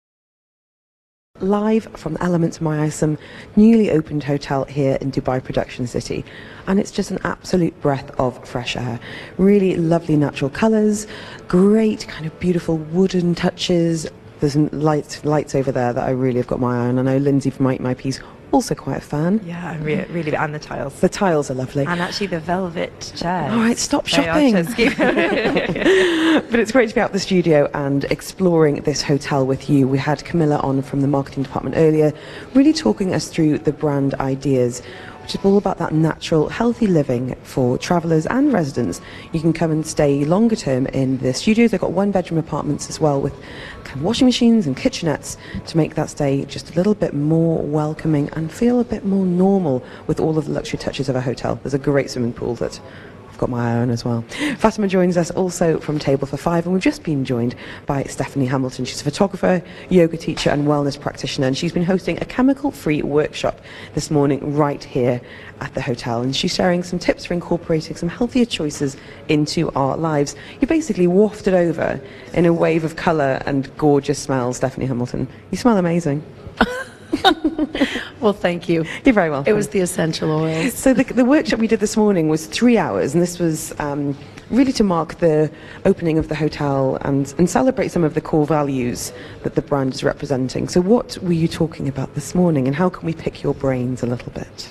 Live from Element Myasum, newly opened hotel here in Dubai Production City. And it's just an absolute breath of fresh air. Really lovely natural colours, great kind of beautiful wooden touches. There's some lights, lights over there that I really have got my eye on. I know Lindsay from My, My Piece, also quite a fan. Yeah, I'm re- really, and the tiles. The tiles are lovely. And actually the velvet chairs. All right, stop They are shopping. just- But it's great to be out of the studio and exploring this hotel with you. We had Camilla on from the marketing department earlier, really talking us through the brand ideas, which is all about that natural, healthy living for travellers and residents. You can come and stay longer term in the studios. They've got one bedroom apartments as well with kind of washing machines and kitchenettes to make that stay just a little bit more welcoming and feel a bit more normal with all of the luxury touches of a hotel. There's a great swimming pool that I've got my eye on as well. Fatima joins us also from Table for Five, and we've just been joined by Stephanie Hamilton. She's a photographer, yoga teacher and wellness practitioner, and she's been hosting a chemical-free workshop this morning right here at the hotel, and she's sharing some tips for incorporating some healthier choices into our lives. You basically wafted over in a wave of colour and gorgeous smells, Stephanie Hamilton. You smell amazing. Well, thank you. You're very welcome. It was the essential oils. So the, the workshop we did this morning was three hours, and this was um, really to mark the opening of the hotel and, and celebrate some of the core values that the brand is representing. So what were you talking about this morning, and how can we pick your brains a little bit?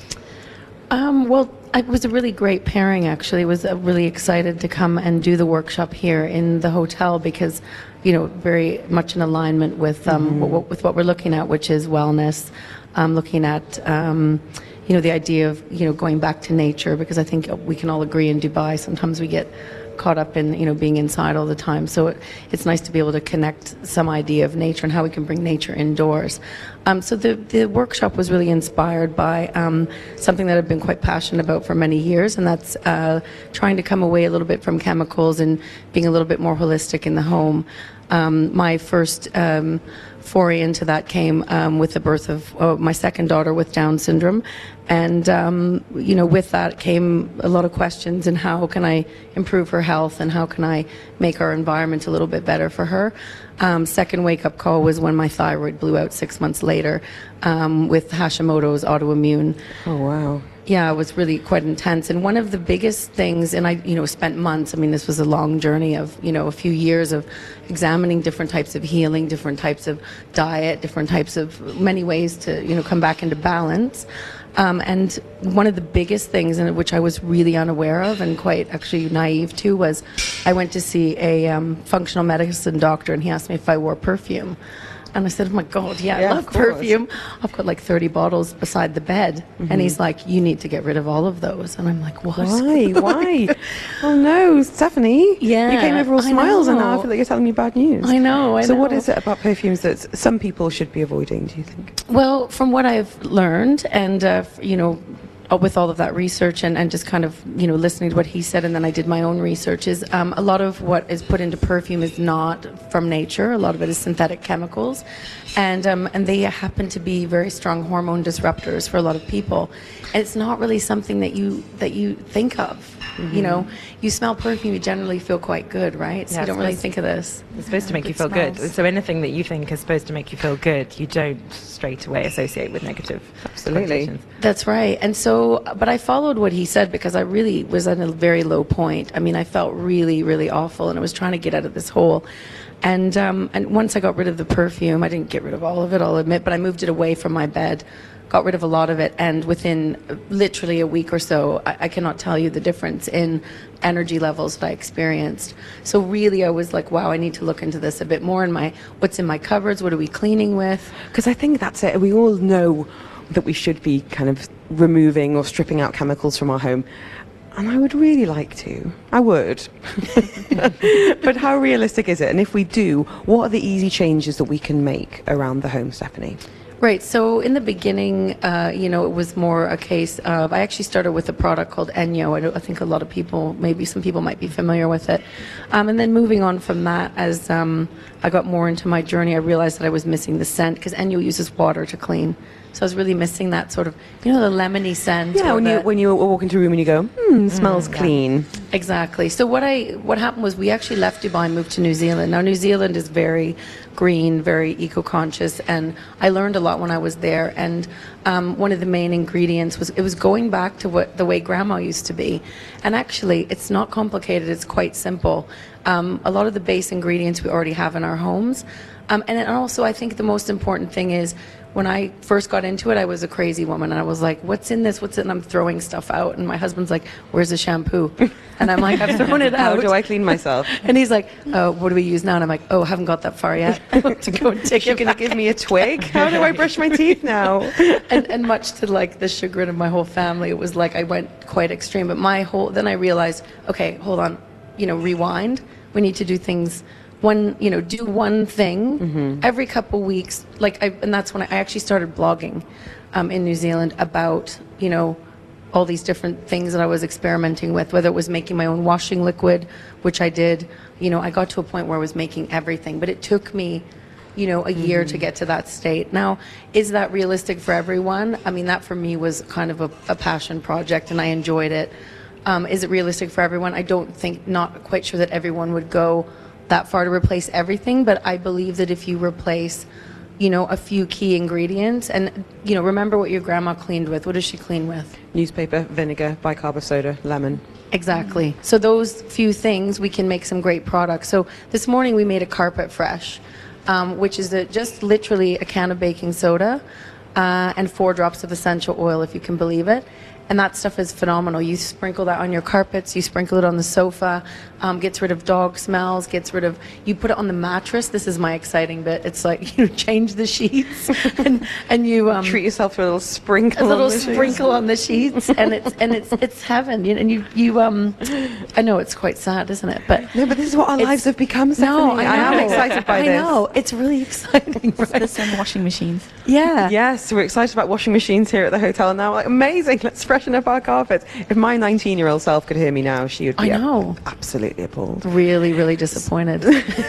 Um, well, it was a really great pairing, actually. I was uh, really excited to come and do the workshop here in the hotel because, you know, very much in alignment with um, mm-hmm. w- with what we're looking at, which is wellness, um, looking at, um, you know, the idea of, you know, going back to nature, because I think we can all agree in Dubai, sometimes we get caught up in, you know, being inside all the time. So it, it's nice to be able to connect some idea of nature and how we can bring nature indoors. Um, so the, the workshop was really inspired by um, something that I've been quite passionate about for many years, and that's uh, trying to come away a little bit from chemicals and being a little bit more holistic in the home. Um, my first um, foray into that came um, with the birth of uh, my second daughter with Down syndrome. And, um, you know, with that came a lot of questions, and how can I improve her health, and how can I make our environment a little bit better for her. Um, second wake-up call was when my thyroid blew out six months later um, with Hashimoto's autoimmune. Oh, wow. Yeah, it was really quite intense. And one of the biggest things, and I, you know, spent months, I mean, this was a long journey of, you know, a few years of examining different types of healing, different types of diet, different types of many ways to, you know, come back into balance. Um, and one of the biggest things, in which I was really unaware of and quite actually naive to, was I went to see a um, functional medicine doctor, and he asked me if I wore perfume. And I said, oh my God, yeah, Yeah, I love of course. perfume. I've got like thirty bottles beside the bed. Mm-hmm. And he's like, you need to get rid of all of those. And I'm like, what? Why? Why? Oh no, Stephanie. Yeah, You came over all I smiles, and now I know. feel like you're telling me bad news. I know, I so know. what is it about perfumes that s- some people should be avoiding, do you think? Well, from what I've learned, and uh, f- you know, uh, with all of that research and, and just kind of, you know, listening to what he said, and then I did my own research, is um, a lot of what is put into perfume is not from nature. A lot of it is synthetic chemicals, and um, and they happen to be very strong hormone disruptors for a lot of people. And it's not really something that you that you think of. Mm-hmm. You know, you smell perfume, you generally feel quite good, right? So Yeah, you don't it's really supposed- think of this. It's supposed to make you Good feel good. smells. So anything that you think is supposed to make you feel good, you don't straight away associate with negative Absolutely. connotations. That's right. And so, but I followed what he said because I really was at a very low point. I mean, I felt really, really awful, and I was trying to get out of this hole. And um, and once I got rid of the perfume, I didn't get rid of all of it, I'll admit, but I moved it away from my bed, got rid of a lot of it, and within literally a week or so, I, I cannot tell you the difference in energy levels that I experienced. So really, I was like, wow, I need to look into this a bit more. In my what's in my cupboards? What are we cleaning with? Because I think that's it. We all know that we should be kind of removing or stripping out chemicals from our home. And I would really like to. I would. But how realistic is it? And if we do, what are the easy changes that we can make around the home, Stephanie? Right. So in the beginning, uh, you know, it was more a case of, I actually started with a product called Enyo. I, don't, I think a lot of people, maybe some people might be familiar with it. Um, and then moving on from that, as um, I got more into my journey, I realized that I was missing the scent, because Enyo uses water to clean. So I was really missing that sort of, you know, the lemony scent. Yeah, or when the- you when you walk into a room and you go, hmm, smells clean. Exactly. So what I what happened was we actually left Dubai and moved to New Zealand. Now New Zealand is very green, very eco-conscious, and I learned a lot when I was there. And um, one of the main ingredients was it was going back to what the way Grandma used to be. And actually, it's not complicated. It's quite simple. Um, a lot of the base ingredients we already have in our homes. Um, and then also, I think the most important thing is when I first got into it, I was a crazy woman. And I was like, what's in this? What's it? And I'm throwing stuff out. And my husband's like, where's the shampoo? And I'm like, I've thrown it out. How do I clean myself? And he's like, oh, what do we use now? And I'm like, oh, I haven't got that far yet. I want to go and take You're it going to back. give me a twig? How do I brush my teeth now? and, and much to like the chagrin of my whole family, it was like I went quite extreme. But my whole, then I realized, okay, hold on, you know, rewind. We need to do things one, you know, do one thing Mm-hmm. every couple weeks. Like, I, and that's when I actually started blogging um, in New Zealand about, you know, all these different things that I was experimenting with, whether it was making my own washing liquid, which I did. You know, I got to a point where I was making everything, but it took me, you know, a year to get to that state. Now, is that realistic for everyone? I mean, that for me was kind of a, a passion project, and I enjoyed it. Um, is it realistic for everyone? I don't think, not quite sure that everyone would go that far to replace everything, but I believe that if you replace, you know, a few key ingredients, and, you know, remember what your grandma cleaned with. What does she clean with? Newspaper, vinegar, bicarb of soda, lemon. Exactly. So those few things, we can make some great products. So this morning we made a carpet fresh, um, which is a, just literally a can of baking soda uh, and four drops of essential oil, if you can believe it. And that stuff is phenomenal. You sprinkle that on your carpets, you sprinkle it on the sofa, um, gets rid of dog smells, gets rid of, you put it on the mattress. This is my exciting bit. It's like, you change the sheets and, and you um, Treat yourself to a little sprinkle. a little on the sheets. sprinkle on the sheets, and it's and it's it's heaven. You know, and you you um, I know it's quite sad, isn't it? But No, but this is what our It's- lives have become, no, Stephanie. I, know. am excited by I this. know it's really exciting. The Right? some washing machines. Yeah. Yes, we're excited about washing machines here at the hotel now. Like, amazing, let's freshen up our carpets. If my nineteen-year-old self could hear me now, she would be I know. absolutely appalled. Really, really disappointed.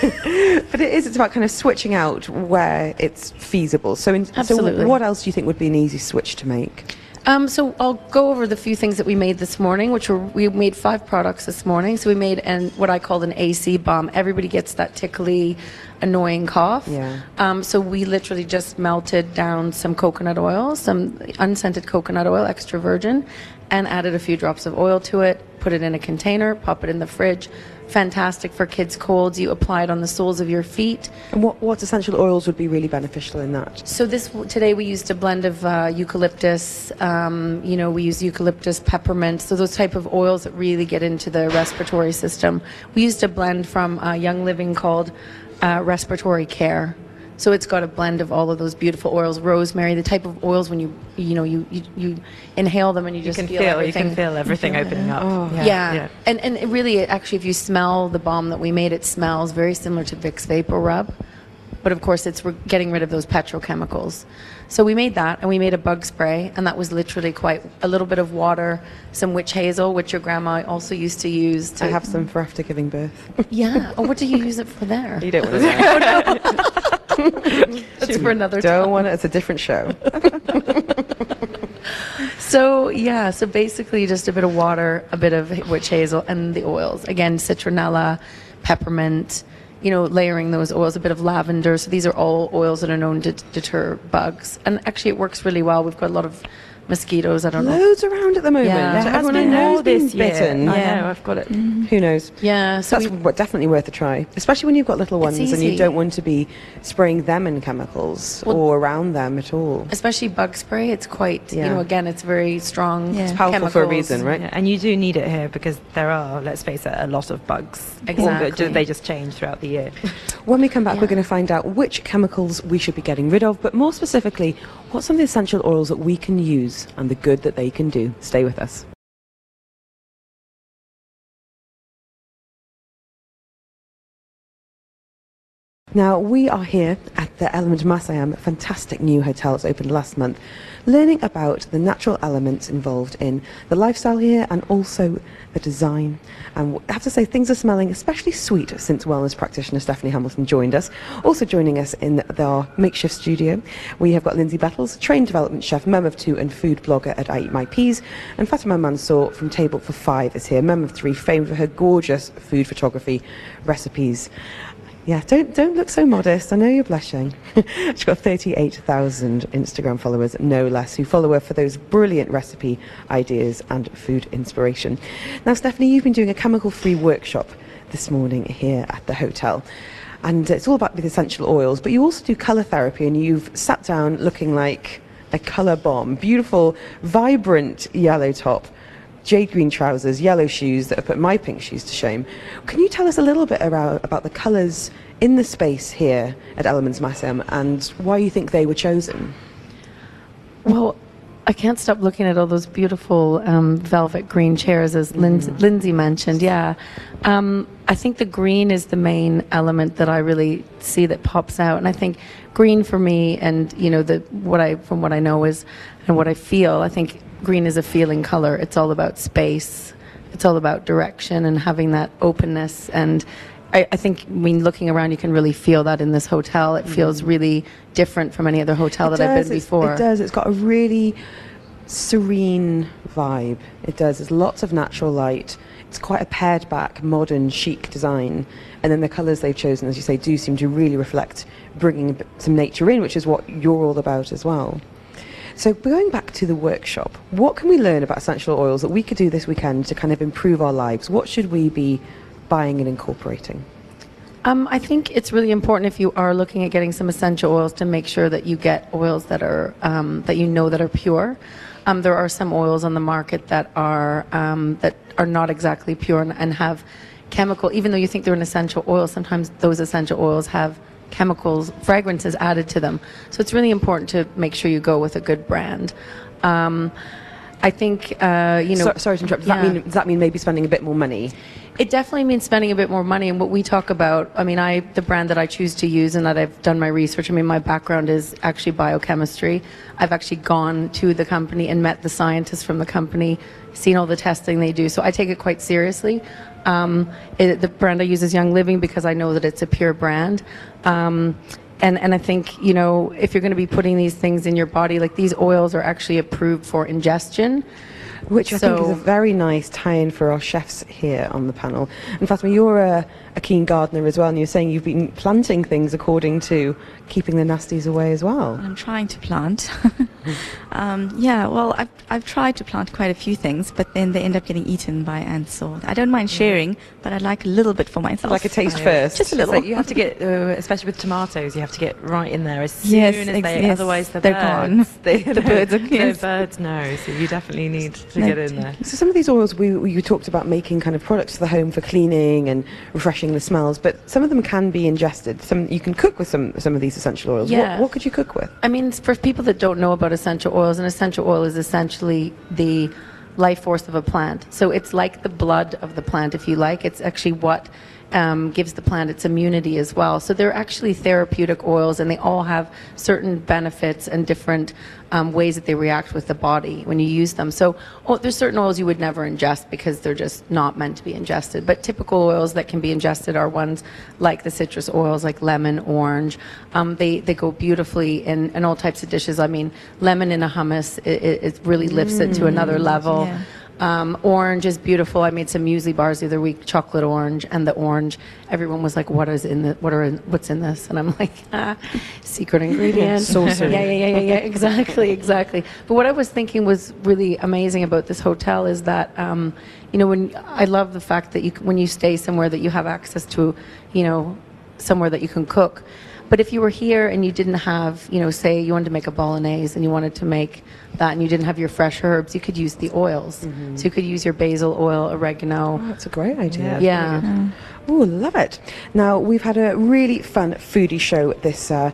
But it is, it's about kind of switching out where it's feasible. So, in, Absolutely. so what else do you think would be an easy switch to make? Um, so I'll go over the few things that we made this morning, which were, we made five products this morning. So we made an, what I called an A C bomb. Everybody gets that tickly, annoying cough. Yeah. Um, so we literally just melted down some coconut oil, some unscented coconut oil, extra virgin, and added a few drops of oil to it, put it in a container, pop it in the fridge. Fantastic for kids' colds. You apply it on the soles of your feet. And what, what essential oils would be really beneficial in that? So this today we used a blend of uh, eucalyptus. Um, you know, we use eucalyptus, peppermint. So those type of oils that really get into the respiratory system. We used a blend from uh, Young Living called uh, Respiratory Care. So it's got a blend of all of those beautiful oils, rosemary, the type of oils when you you know you you, you inhale them and you You just can feel, feel, you everything. can feel everything opening up. Yeah, and and it really, actually, if you smell the balm that we made, it smells very similar to Vicks Vapor Rub, but of course it's re- getting rid of those petrochemicals. So we made that, and we made a bug spray, and that was literally quite a little bit of water, some witch hazel, which your grandma also used to use. To, I have some for after giving birth. Yeah. Oh, what do you use it for there? You don't want to know. That's for another Don't time. want it. It's a different show. So yeah, so basically just a bit of water, a bit of witch hazel, and the oils. Again, citronella, peppermint, you know, layering those oils, a bit of lavender. So these are all oils that are known to d- deter bugs. And actually it works really well. We've got a lot of mosquitoes, I don't know. Loads around at the moment. Yeah. There There has Everyone I been know more has been this year. bitten. I Yeah. know, I've got it. Who knows? Yeah, so That's we, w- definitely worth a try, especially when you've got little ones and you easy. don't want to be spraying them in chemicals Well- or around them at all. especially bug spray, it's quite, you Yeah. know, again, it's very strong. Yeah. It's Powerful for a chemicals. reason, right? Yeah, and you do need it here because there are, let's face it, a lot of bugs. Exactly. They just change throughout the year. When we come back, Yeah. we're going to find out which chemicals we should be getting rid of, but more specifically, what some of the essential oils that we can use and the good that they can do. Stay with us. Now, we are here at the Element Masayam, a fantastic new hotel that's opened last month, learning about the natural elements involved in the lifestyle here and also the design. And I have to say, things are smelling especially sweet since wellness practitioner Stephanie Hamilton joined us. Also joining us in the, our makeshift studio, we have got Lindsay Bettles, trained development chef, mum of two and food blogger at I Eat My Peas, and Fatima Mansour from Table for Five is here, mum of three, famed for her gorgeous food photography recipes. Yeah, don't don't look so modest. I know you're blushing. She's got thirty-eight thousand Instagram followers, no less, who follow her for those brilliant recipe ideas and food inspiration. Now, Stephanie, you've been doing a chemical-free workshop this morning here at the hotel. And it's all about the essential oils, but you also do colour therapy, and you've sat down looking like a colour bomb. Beautiful, vibrant yellow top, jade green trousers, yellow shoes that have put my pink shoes to shame. Can you tell us a little bit about, about the colours in the space here at Elements Masayam and why you think they were chosen? Well, I can't stop looking at all those beautiful um, velvet green chairs, as Lin- mm. Lindsay mentioned. Yeah, um, I think the green is the main element that I really see that pops out, and I think green for me, and you know, the what I from what I know is, and what I feel, I think green is a feeling color. It's all about space. It's all about direction and having that openness. And I, I think when looking around, you can really feel that in this hotel. It mm. feels really different from any other hotel it that does, I've been before. It does. It's got a really serene vibe. It does. There's lots of natural light. It's quite a pared back, modern, chic design. And then the colours they've chosen, as you say, do seem to really reflect bringing a bit, some nature in, which is what you're all about as well. So going back to the workshop, what can we learn about essential oils that we could do this weekend to kind of improve our lives? What should we be buying and incorporating? Um, I think it's really important, if you are looking at getting some essential oils, to make sure that you get oils that are um, that you know that are pure. Um, there are some oils on the market that are um, that are not exactly pure and, and have chemical. Even though you think they're an essential oil, sometimes those essential oils have chemicals, fragrances added to them. So it's really important to make sure you go with a good brand. Um, I think, uh, you know... So, sorry to interrupt. Does, yeah. that mean, does that mean maybe spending a bit more money? It definitely means spending a bit more money. And what we talk about, I mean, I the brand that I choose to use and that I've done my research, I mean, my background is actually biochemistry. I've actually gone to the company and met the scientists from the company, seen all the testing they do. So I take it quite seriously. Um, it, the brand I use is Young Living because I know that it's a pure brand. Um, and, and I think, you know, if you're going to be putting these things in your body, like these oils are actually approved for ingestion. Which I so, think is a very nice tie-in for our chefs here on the panel. And Fatima, you're a, a keen gardener as well, and you're saying you've been planting things according to keeping the nasties away as well. I'm trying to plant. um, yeah, well, I've, I've tried to plant quite a few things, but then they end up getting eaten by ants. So I don't mind sharing, but I'd like a little bit for myself. Like a taste first. Just a little. Like you have to get, uh, especially with tomatoes, you have to get right in there as soon yes, as ex- they, yes, otherwise the they're birds, gone. They, the birds are yes. The birds know, so you definitely need to no. get in there. So some of these oils, we, we you talked about making kind of products for the home for cleaning and refreshing the smells, but some of them can be ingested. Some you can cook with some some of these essential oils. Yeah. What, what could you cook with? I mean, for people that don't know about essential oils, an essential oil is essentially the life force of a plant. So it's like the blood of the plant, if you like. It's actually what um, gives the plant its immunity as well. So they're actually therapeutic oils, and they all have certain benefits and different um, ways that they react with the body when you use them. So oh, there's certain oils you would never ingest because they're just not meant to be ingested. But typical oils that can be ingested are ones like the citrus oils, like lemon, orange. Um, they, they go beautifully in, in all types of dishes. I mean, lemon in a hummus, it, it, it really lifts mm, it to another level. Yeah. Um, orange is beautiful. I made some muesli bars the other week, chocolate orange, and the orange. Everyone was like, "What is in the? What are? In, what's in this?" And I'm like, ah, "Secret ingredient." Saucer. Yeah, yeah, yeah, yeah, yeah. Exactly, exactly. But what I was thinking was really amazing about this hotel is that, um, you know, when I love the fact that you, when you stay somewhere, that you have access to, you know, somewhere that you can cook. But if you were here and you didn't have, you know, say you wanted to make a bolognese and you wanted to make that and you didn't have your fresh herbs, you could use the oils. Mm-hmm. So you could use your basil oil, oregano. Oh, that's a great idea. Yeah. yeah. Oh, love it. Now, we've had a really fun foodie show this uh,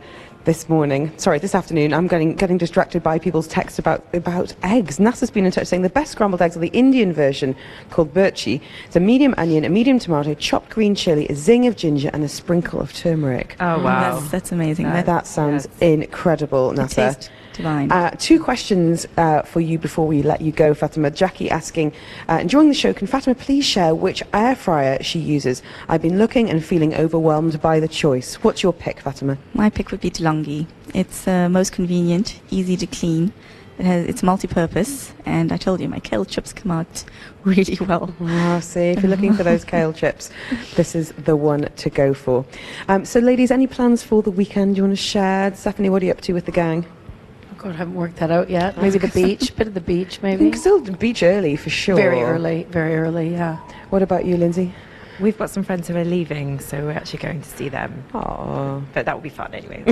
this morning, sorry, this afternoon, I'm getting getting distracted by people's texts about about eggs. NASA's been in touch saying the best scrambled eggs are the Indian version called birchi. It's a medium onion, a medium tomato, chopped green chili, a zing of ginger, and a sprinkle of turmeric. Oh, wow. That's, that's amazing. That, That, that sounds yes. incredible, it NASA. tastes divine. Uh, two questions uh, for you before we let you go, Fatima. Jackie asking, uh, enjoying the show, can Fatima please share which air fryer she uses? I've been looking and feeling overwhelmed by the choice. What's your pick, Fatima? My pick would be DeLonghi. It's uh, most convenient, easy to clean. It has, it's multi-purpose, and I told you my kale chips come out really well. Oh, see, if you're looking for those kale chips, this is the one to go for. Um, so, ladies, any plans for the weekend you want to share? Stephanie, what are you up to with the gang? Oh, God, I haven't worked that out yet. Maybe the beach, bit of the beach, maybe. Still the beach early, for sure. Very early, very early, yeah. What about you, Lindsay? We've got some friends who are leaving, so we're actually going to see them. Oh, But that will be fun anyway.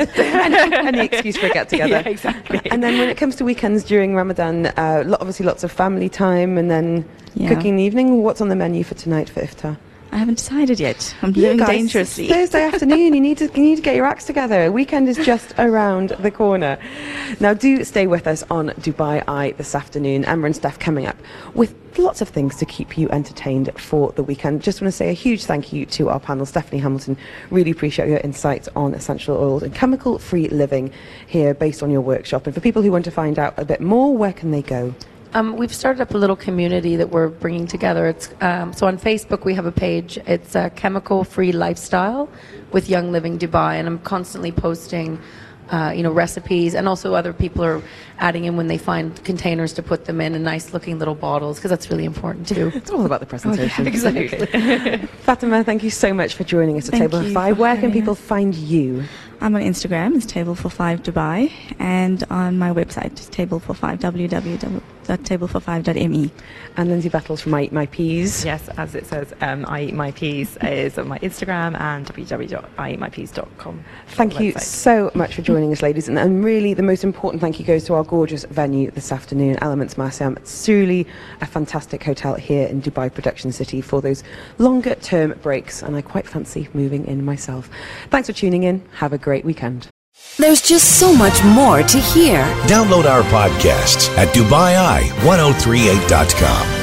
any excuse for a get-together. Yeah, exactly. And then when it comes to weekends during Ramadan, uh, lo- obviously lots of family time and then Yeah. cooking in the evening. What's on the menu for tonight for iftar? I haven't decided yet. I'm You living guys, dangerously. It's Thursday afternoon. You need to you need to get your acts together. Weekend is just around the corner. Now, do stay with us on Dubai Eye this afternoon. Amber and Steph coming up with lots of things to keep you entertained for the weekend. Just want to say a huge thank you to our panel, Stephanie Hamilton. Really appreciate your insights on essential oils and chemical-free living here, based on your workshop. And for people who want to find out a bit more, where can they go? Um, we've started up a little community that we're bringing together. It's um, so on Facebook we have a page. It's a chemical-free lifestyle with Young Living Dubai, and I'm constantly posting, uh, you know, recipes, and also other people are adding in when they find containers to put them in, and nice-looking little bottles, because that's really important too. It's all about the presentation. Exactly. Fatima, thank you so much for joining us at Thank Table for you Five. for Where can having people us. find you? I'm on Instagram, it's Table for Five Dubai, and on my website, it's Table for Five, w w w dot table for five dot m e. And Lindsay Battles from I Eat My Peas. Yes, as it says, um, I Eat My Peas is on my Instagram and w w w dot i eat my peas dot com. Thank you website. so much for joining us, ladies. And, and really, the most important thank you goes to our gorgeous venue this afternoon, Elements Marsiam. It's truly a fantastic hotel here in Dubai Production City for those longer term breaks. And I quite fancy moving in myself. Thanks for tuning in. Have a great weekend. There's just so much more to hear. Download our podcasts at Dubai Eye ten thirty-eight dot com.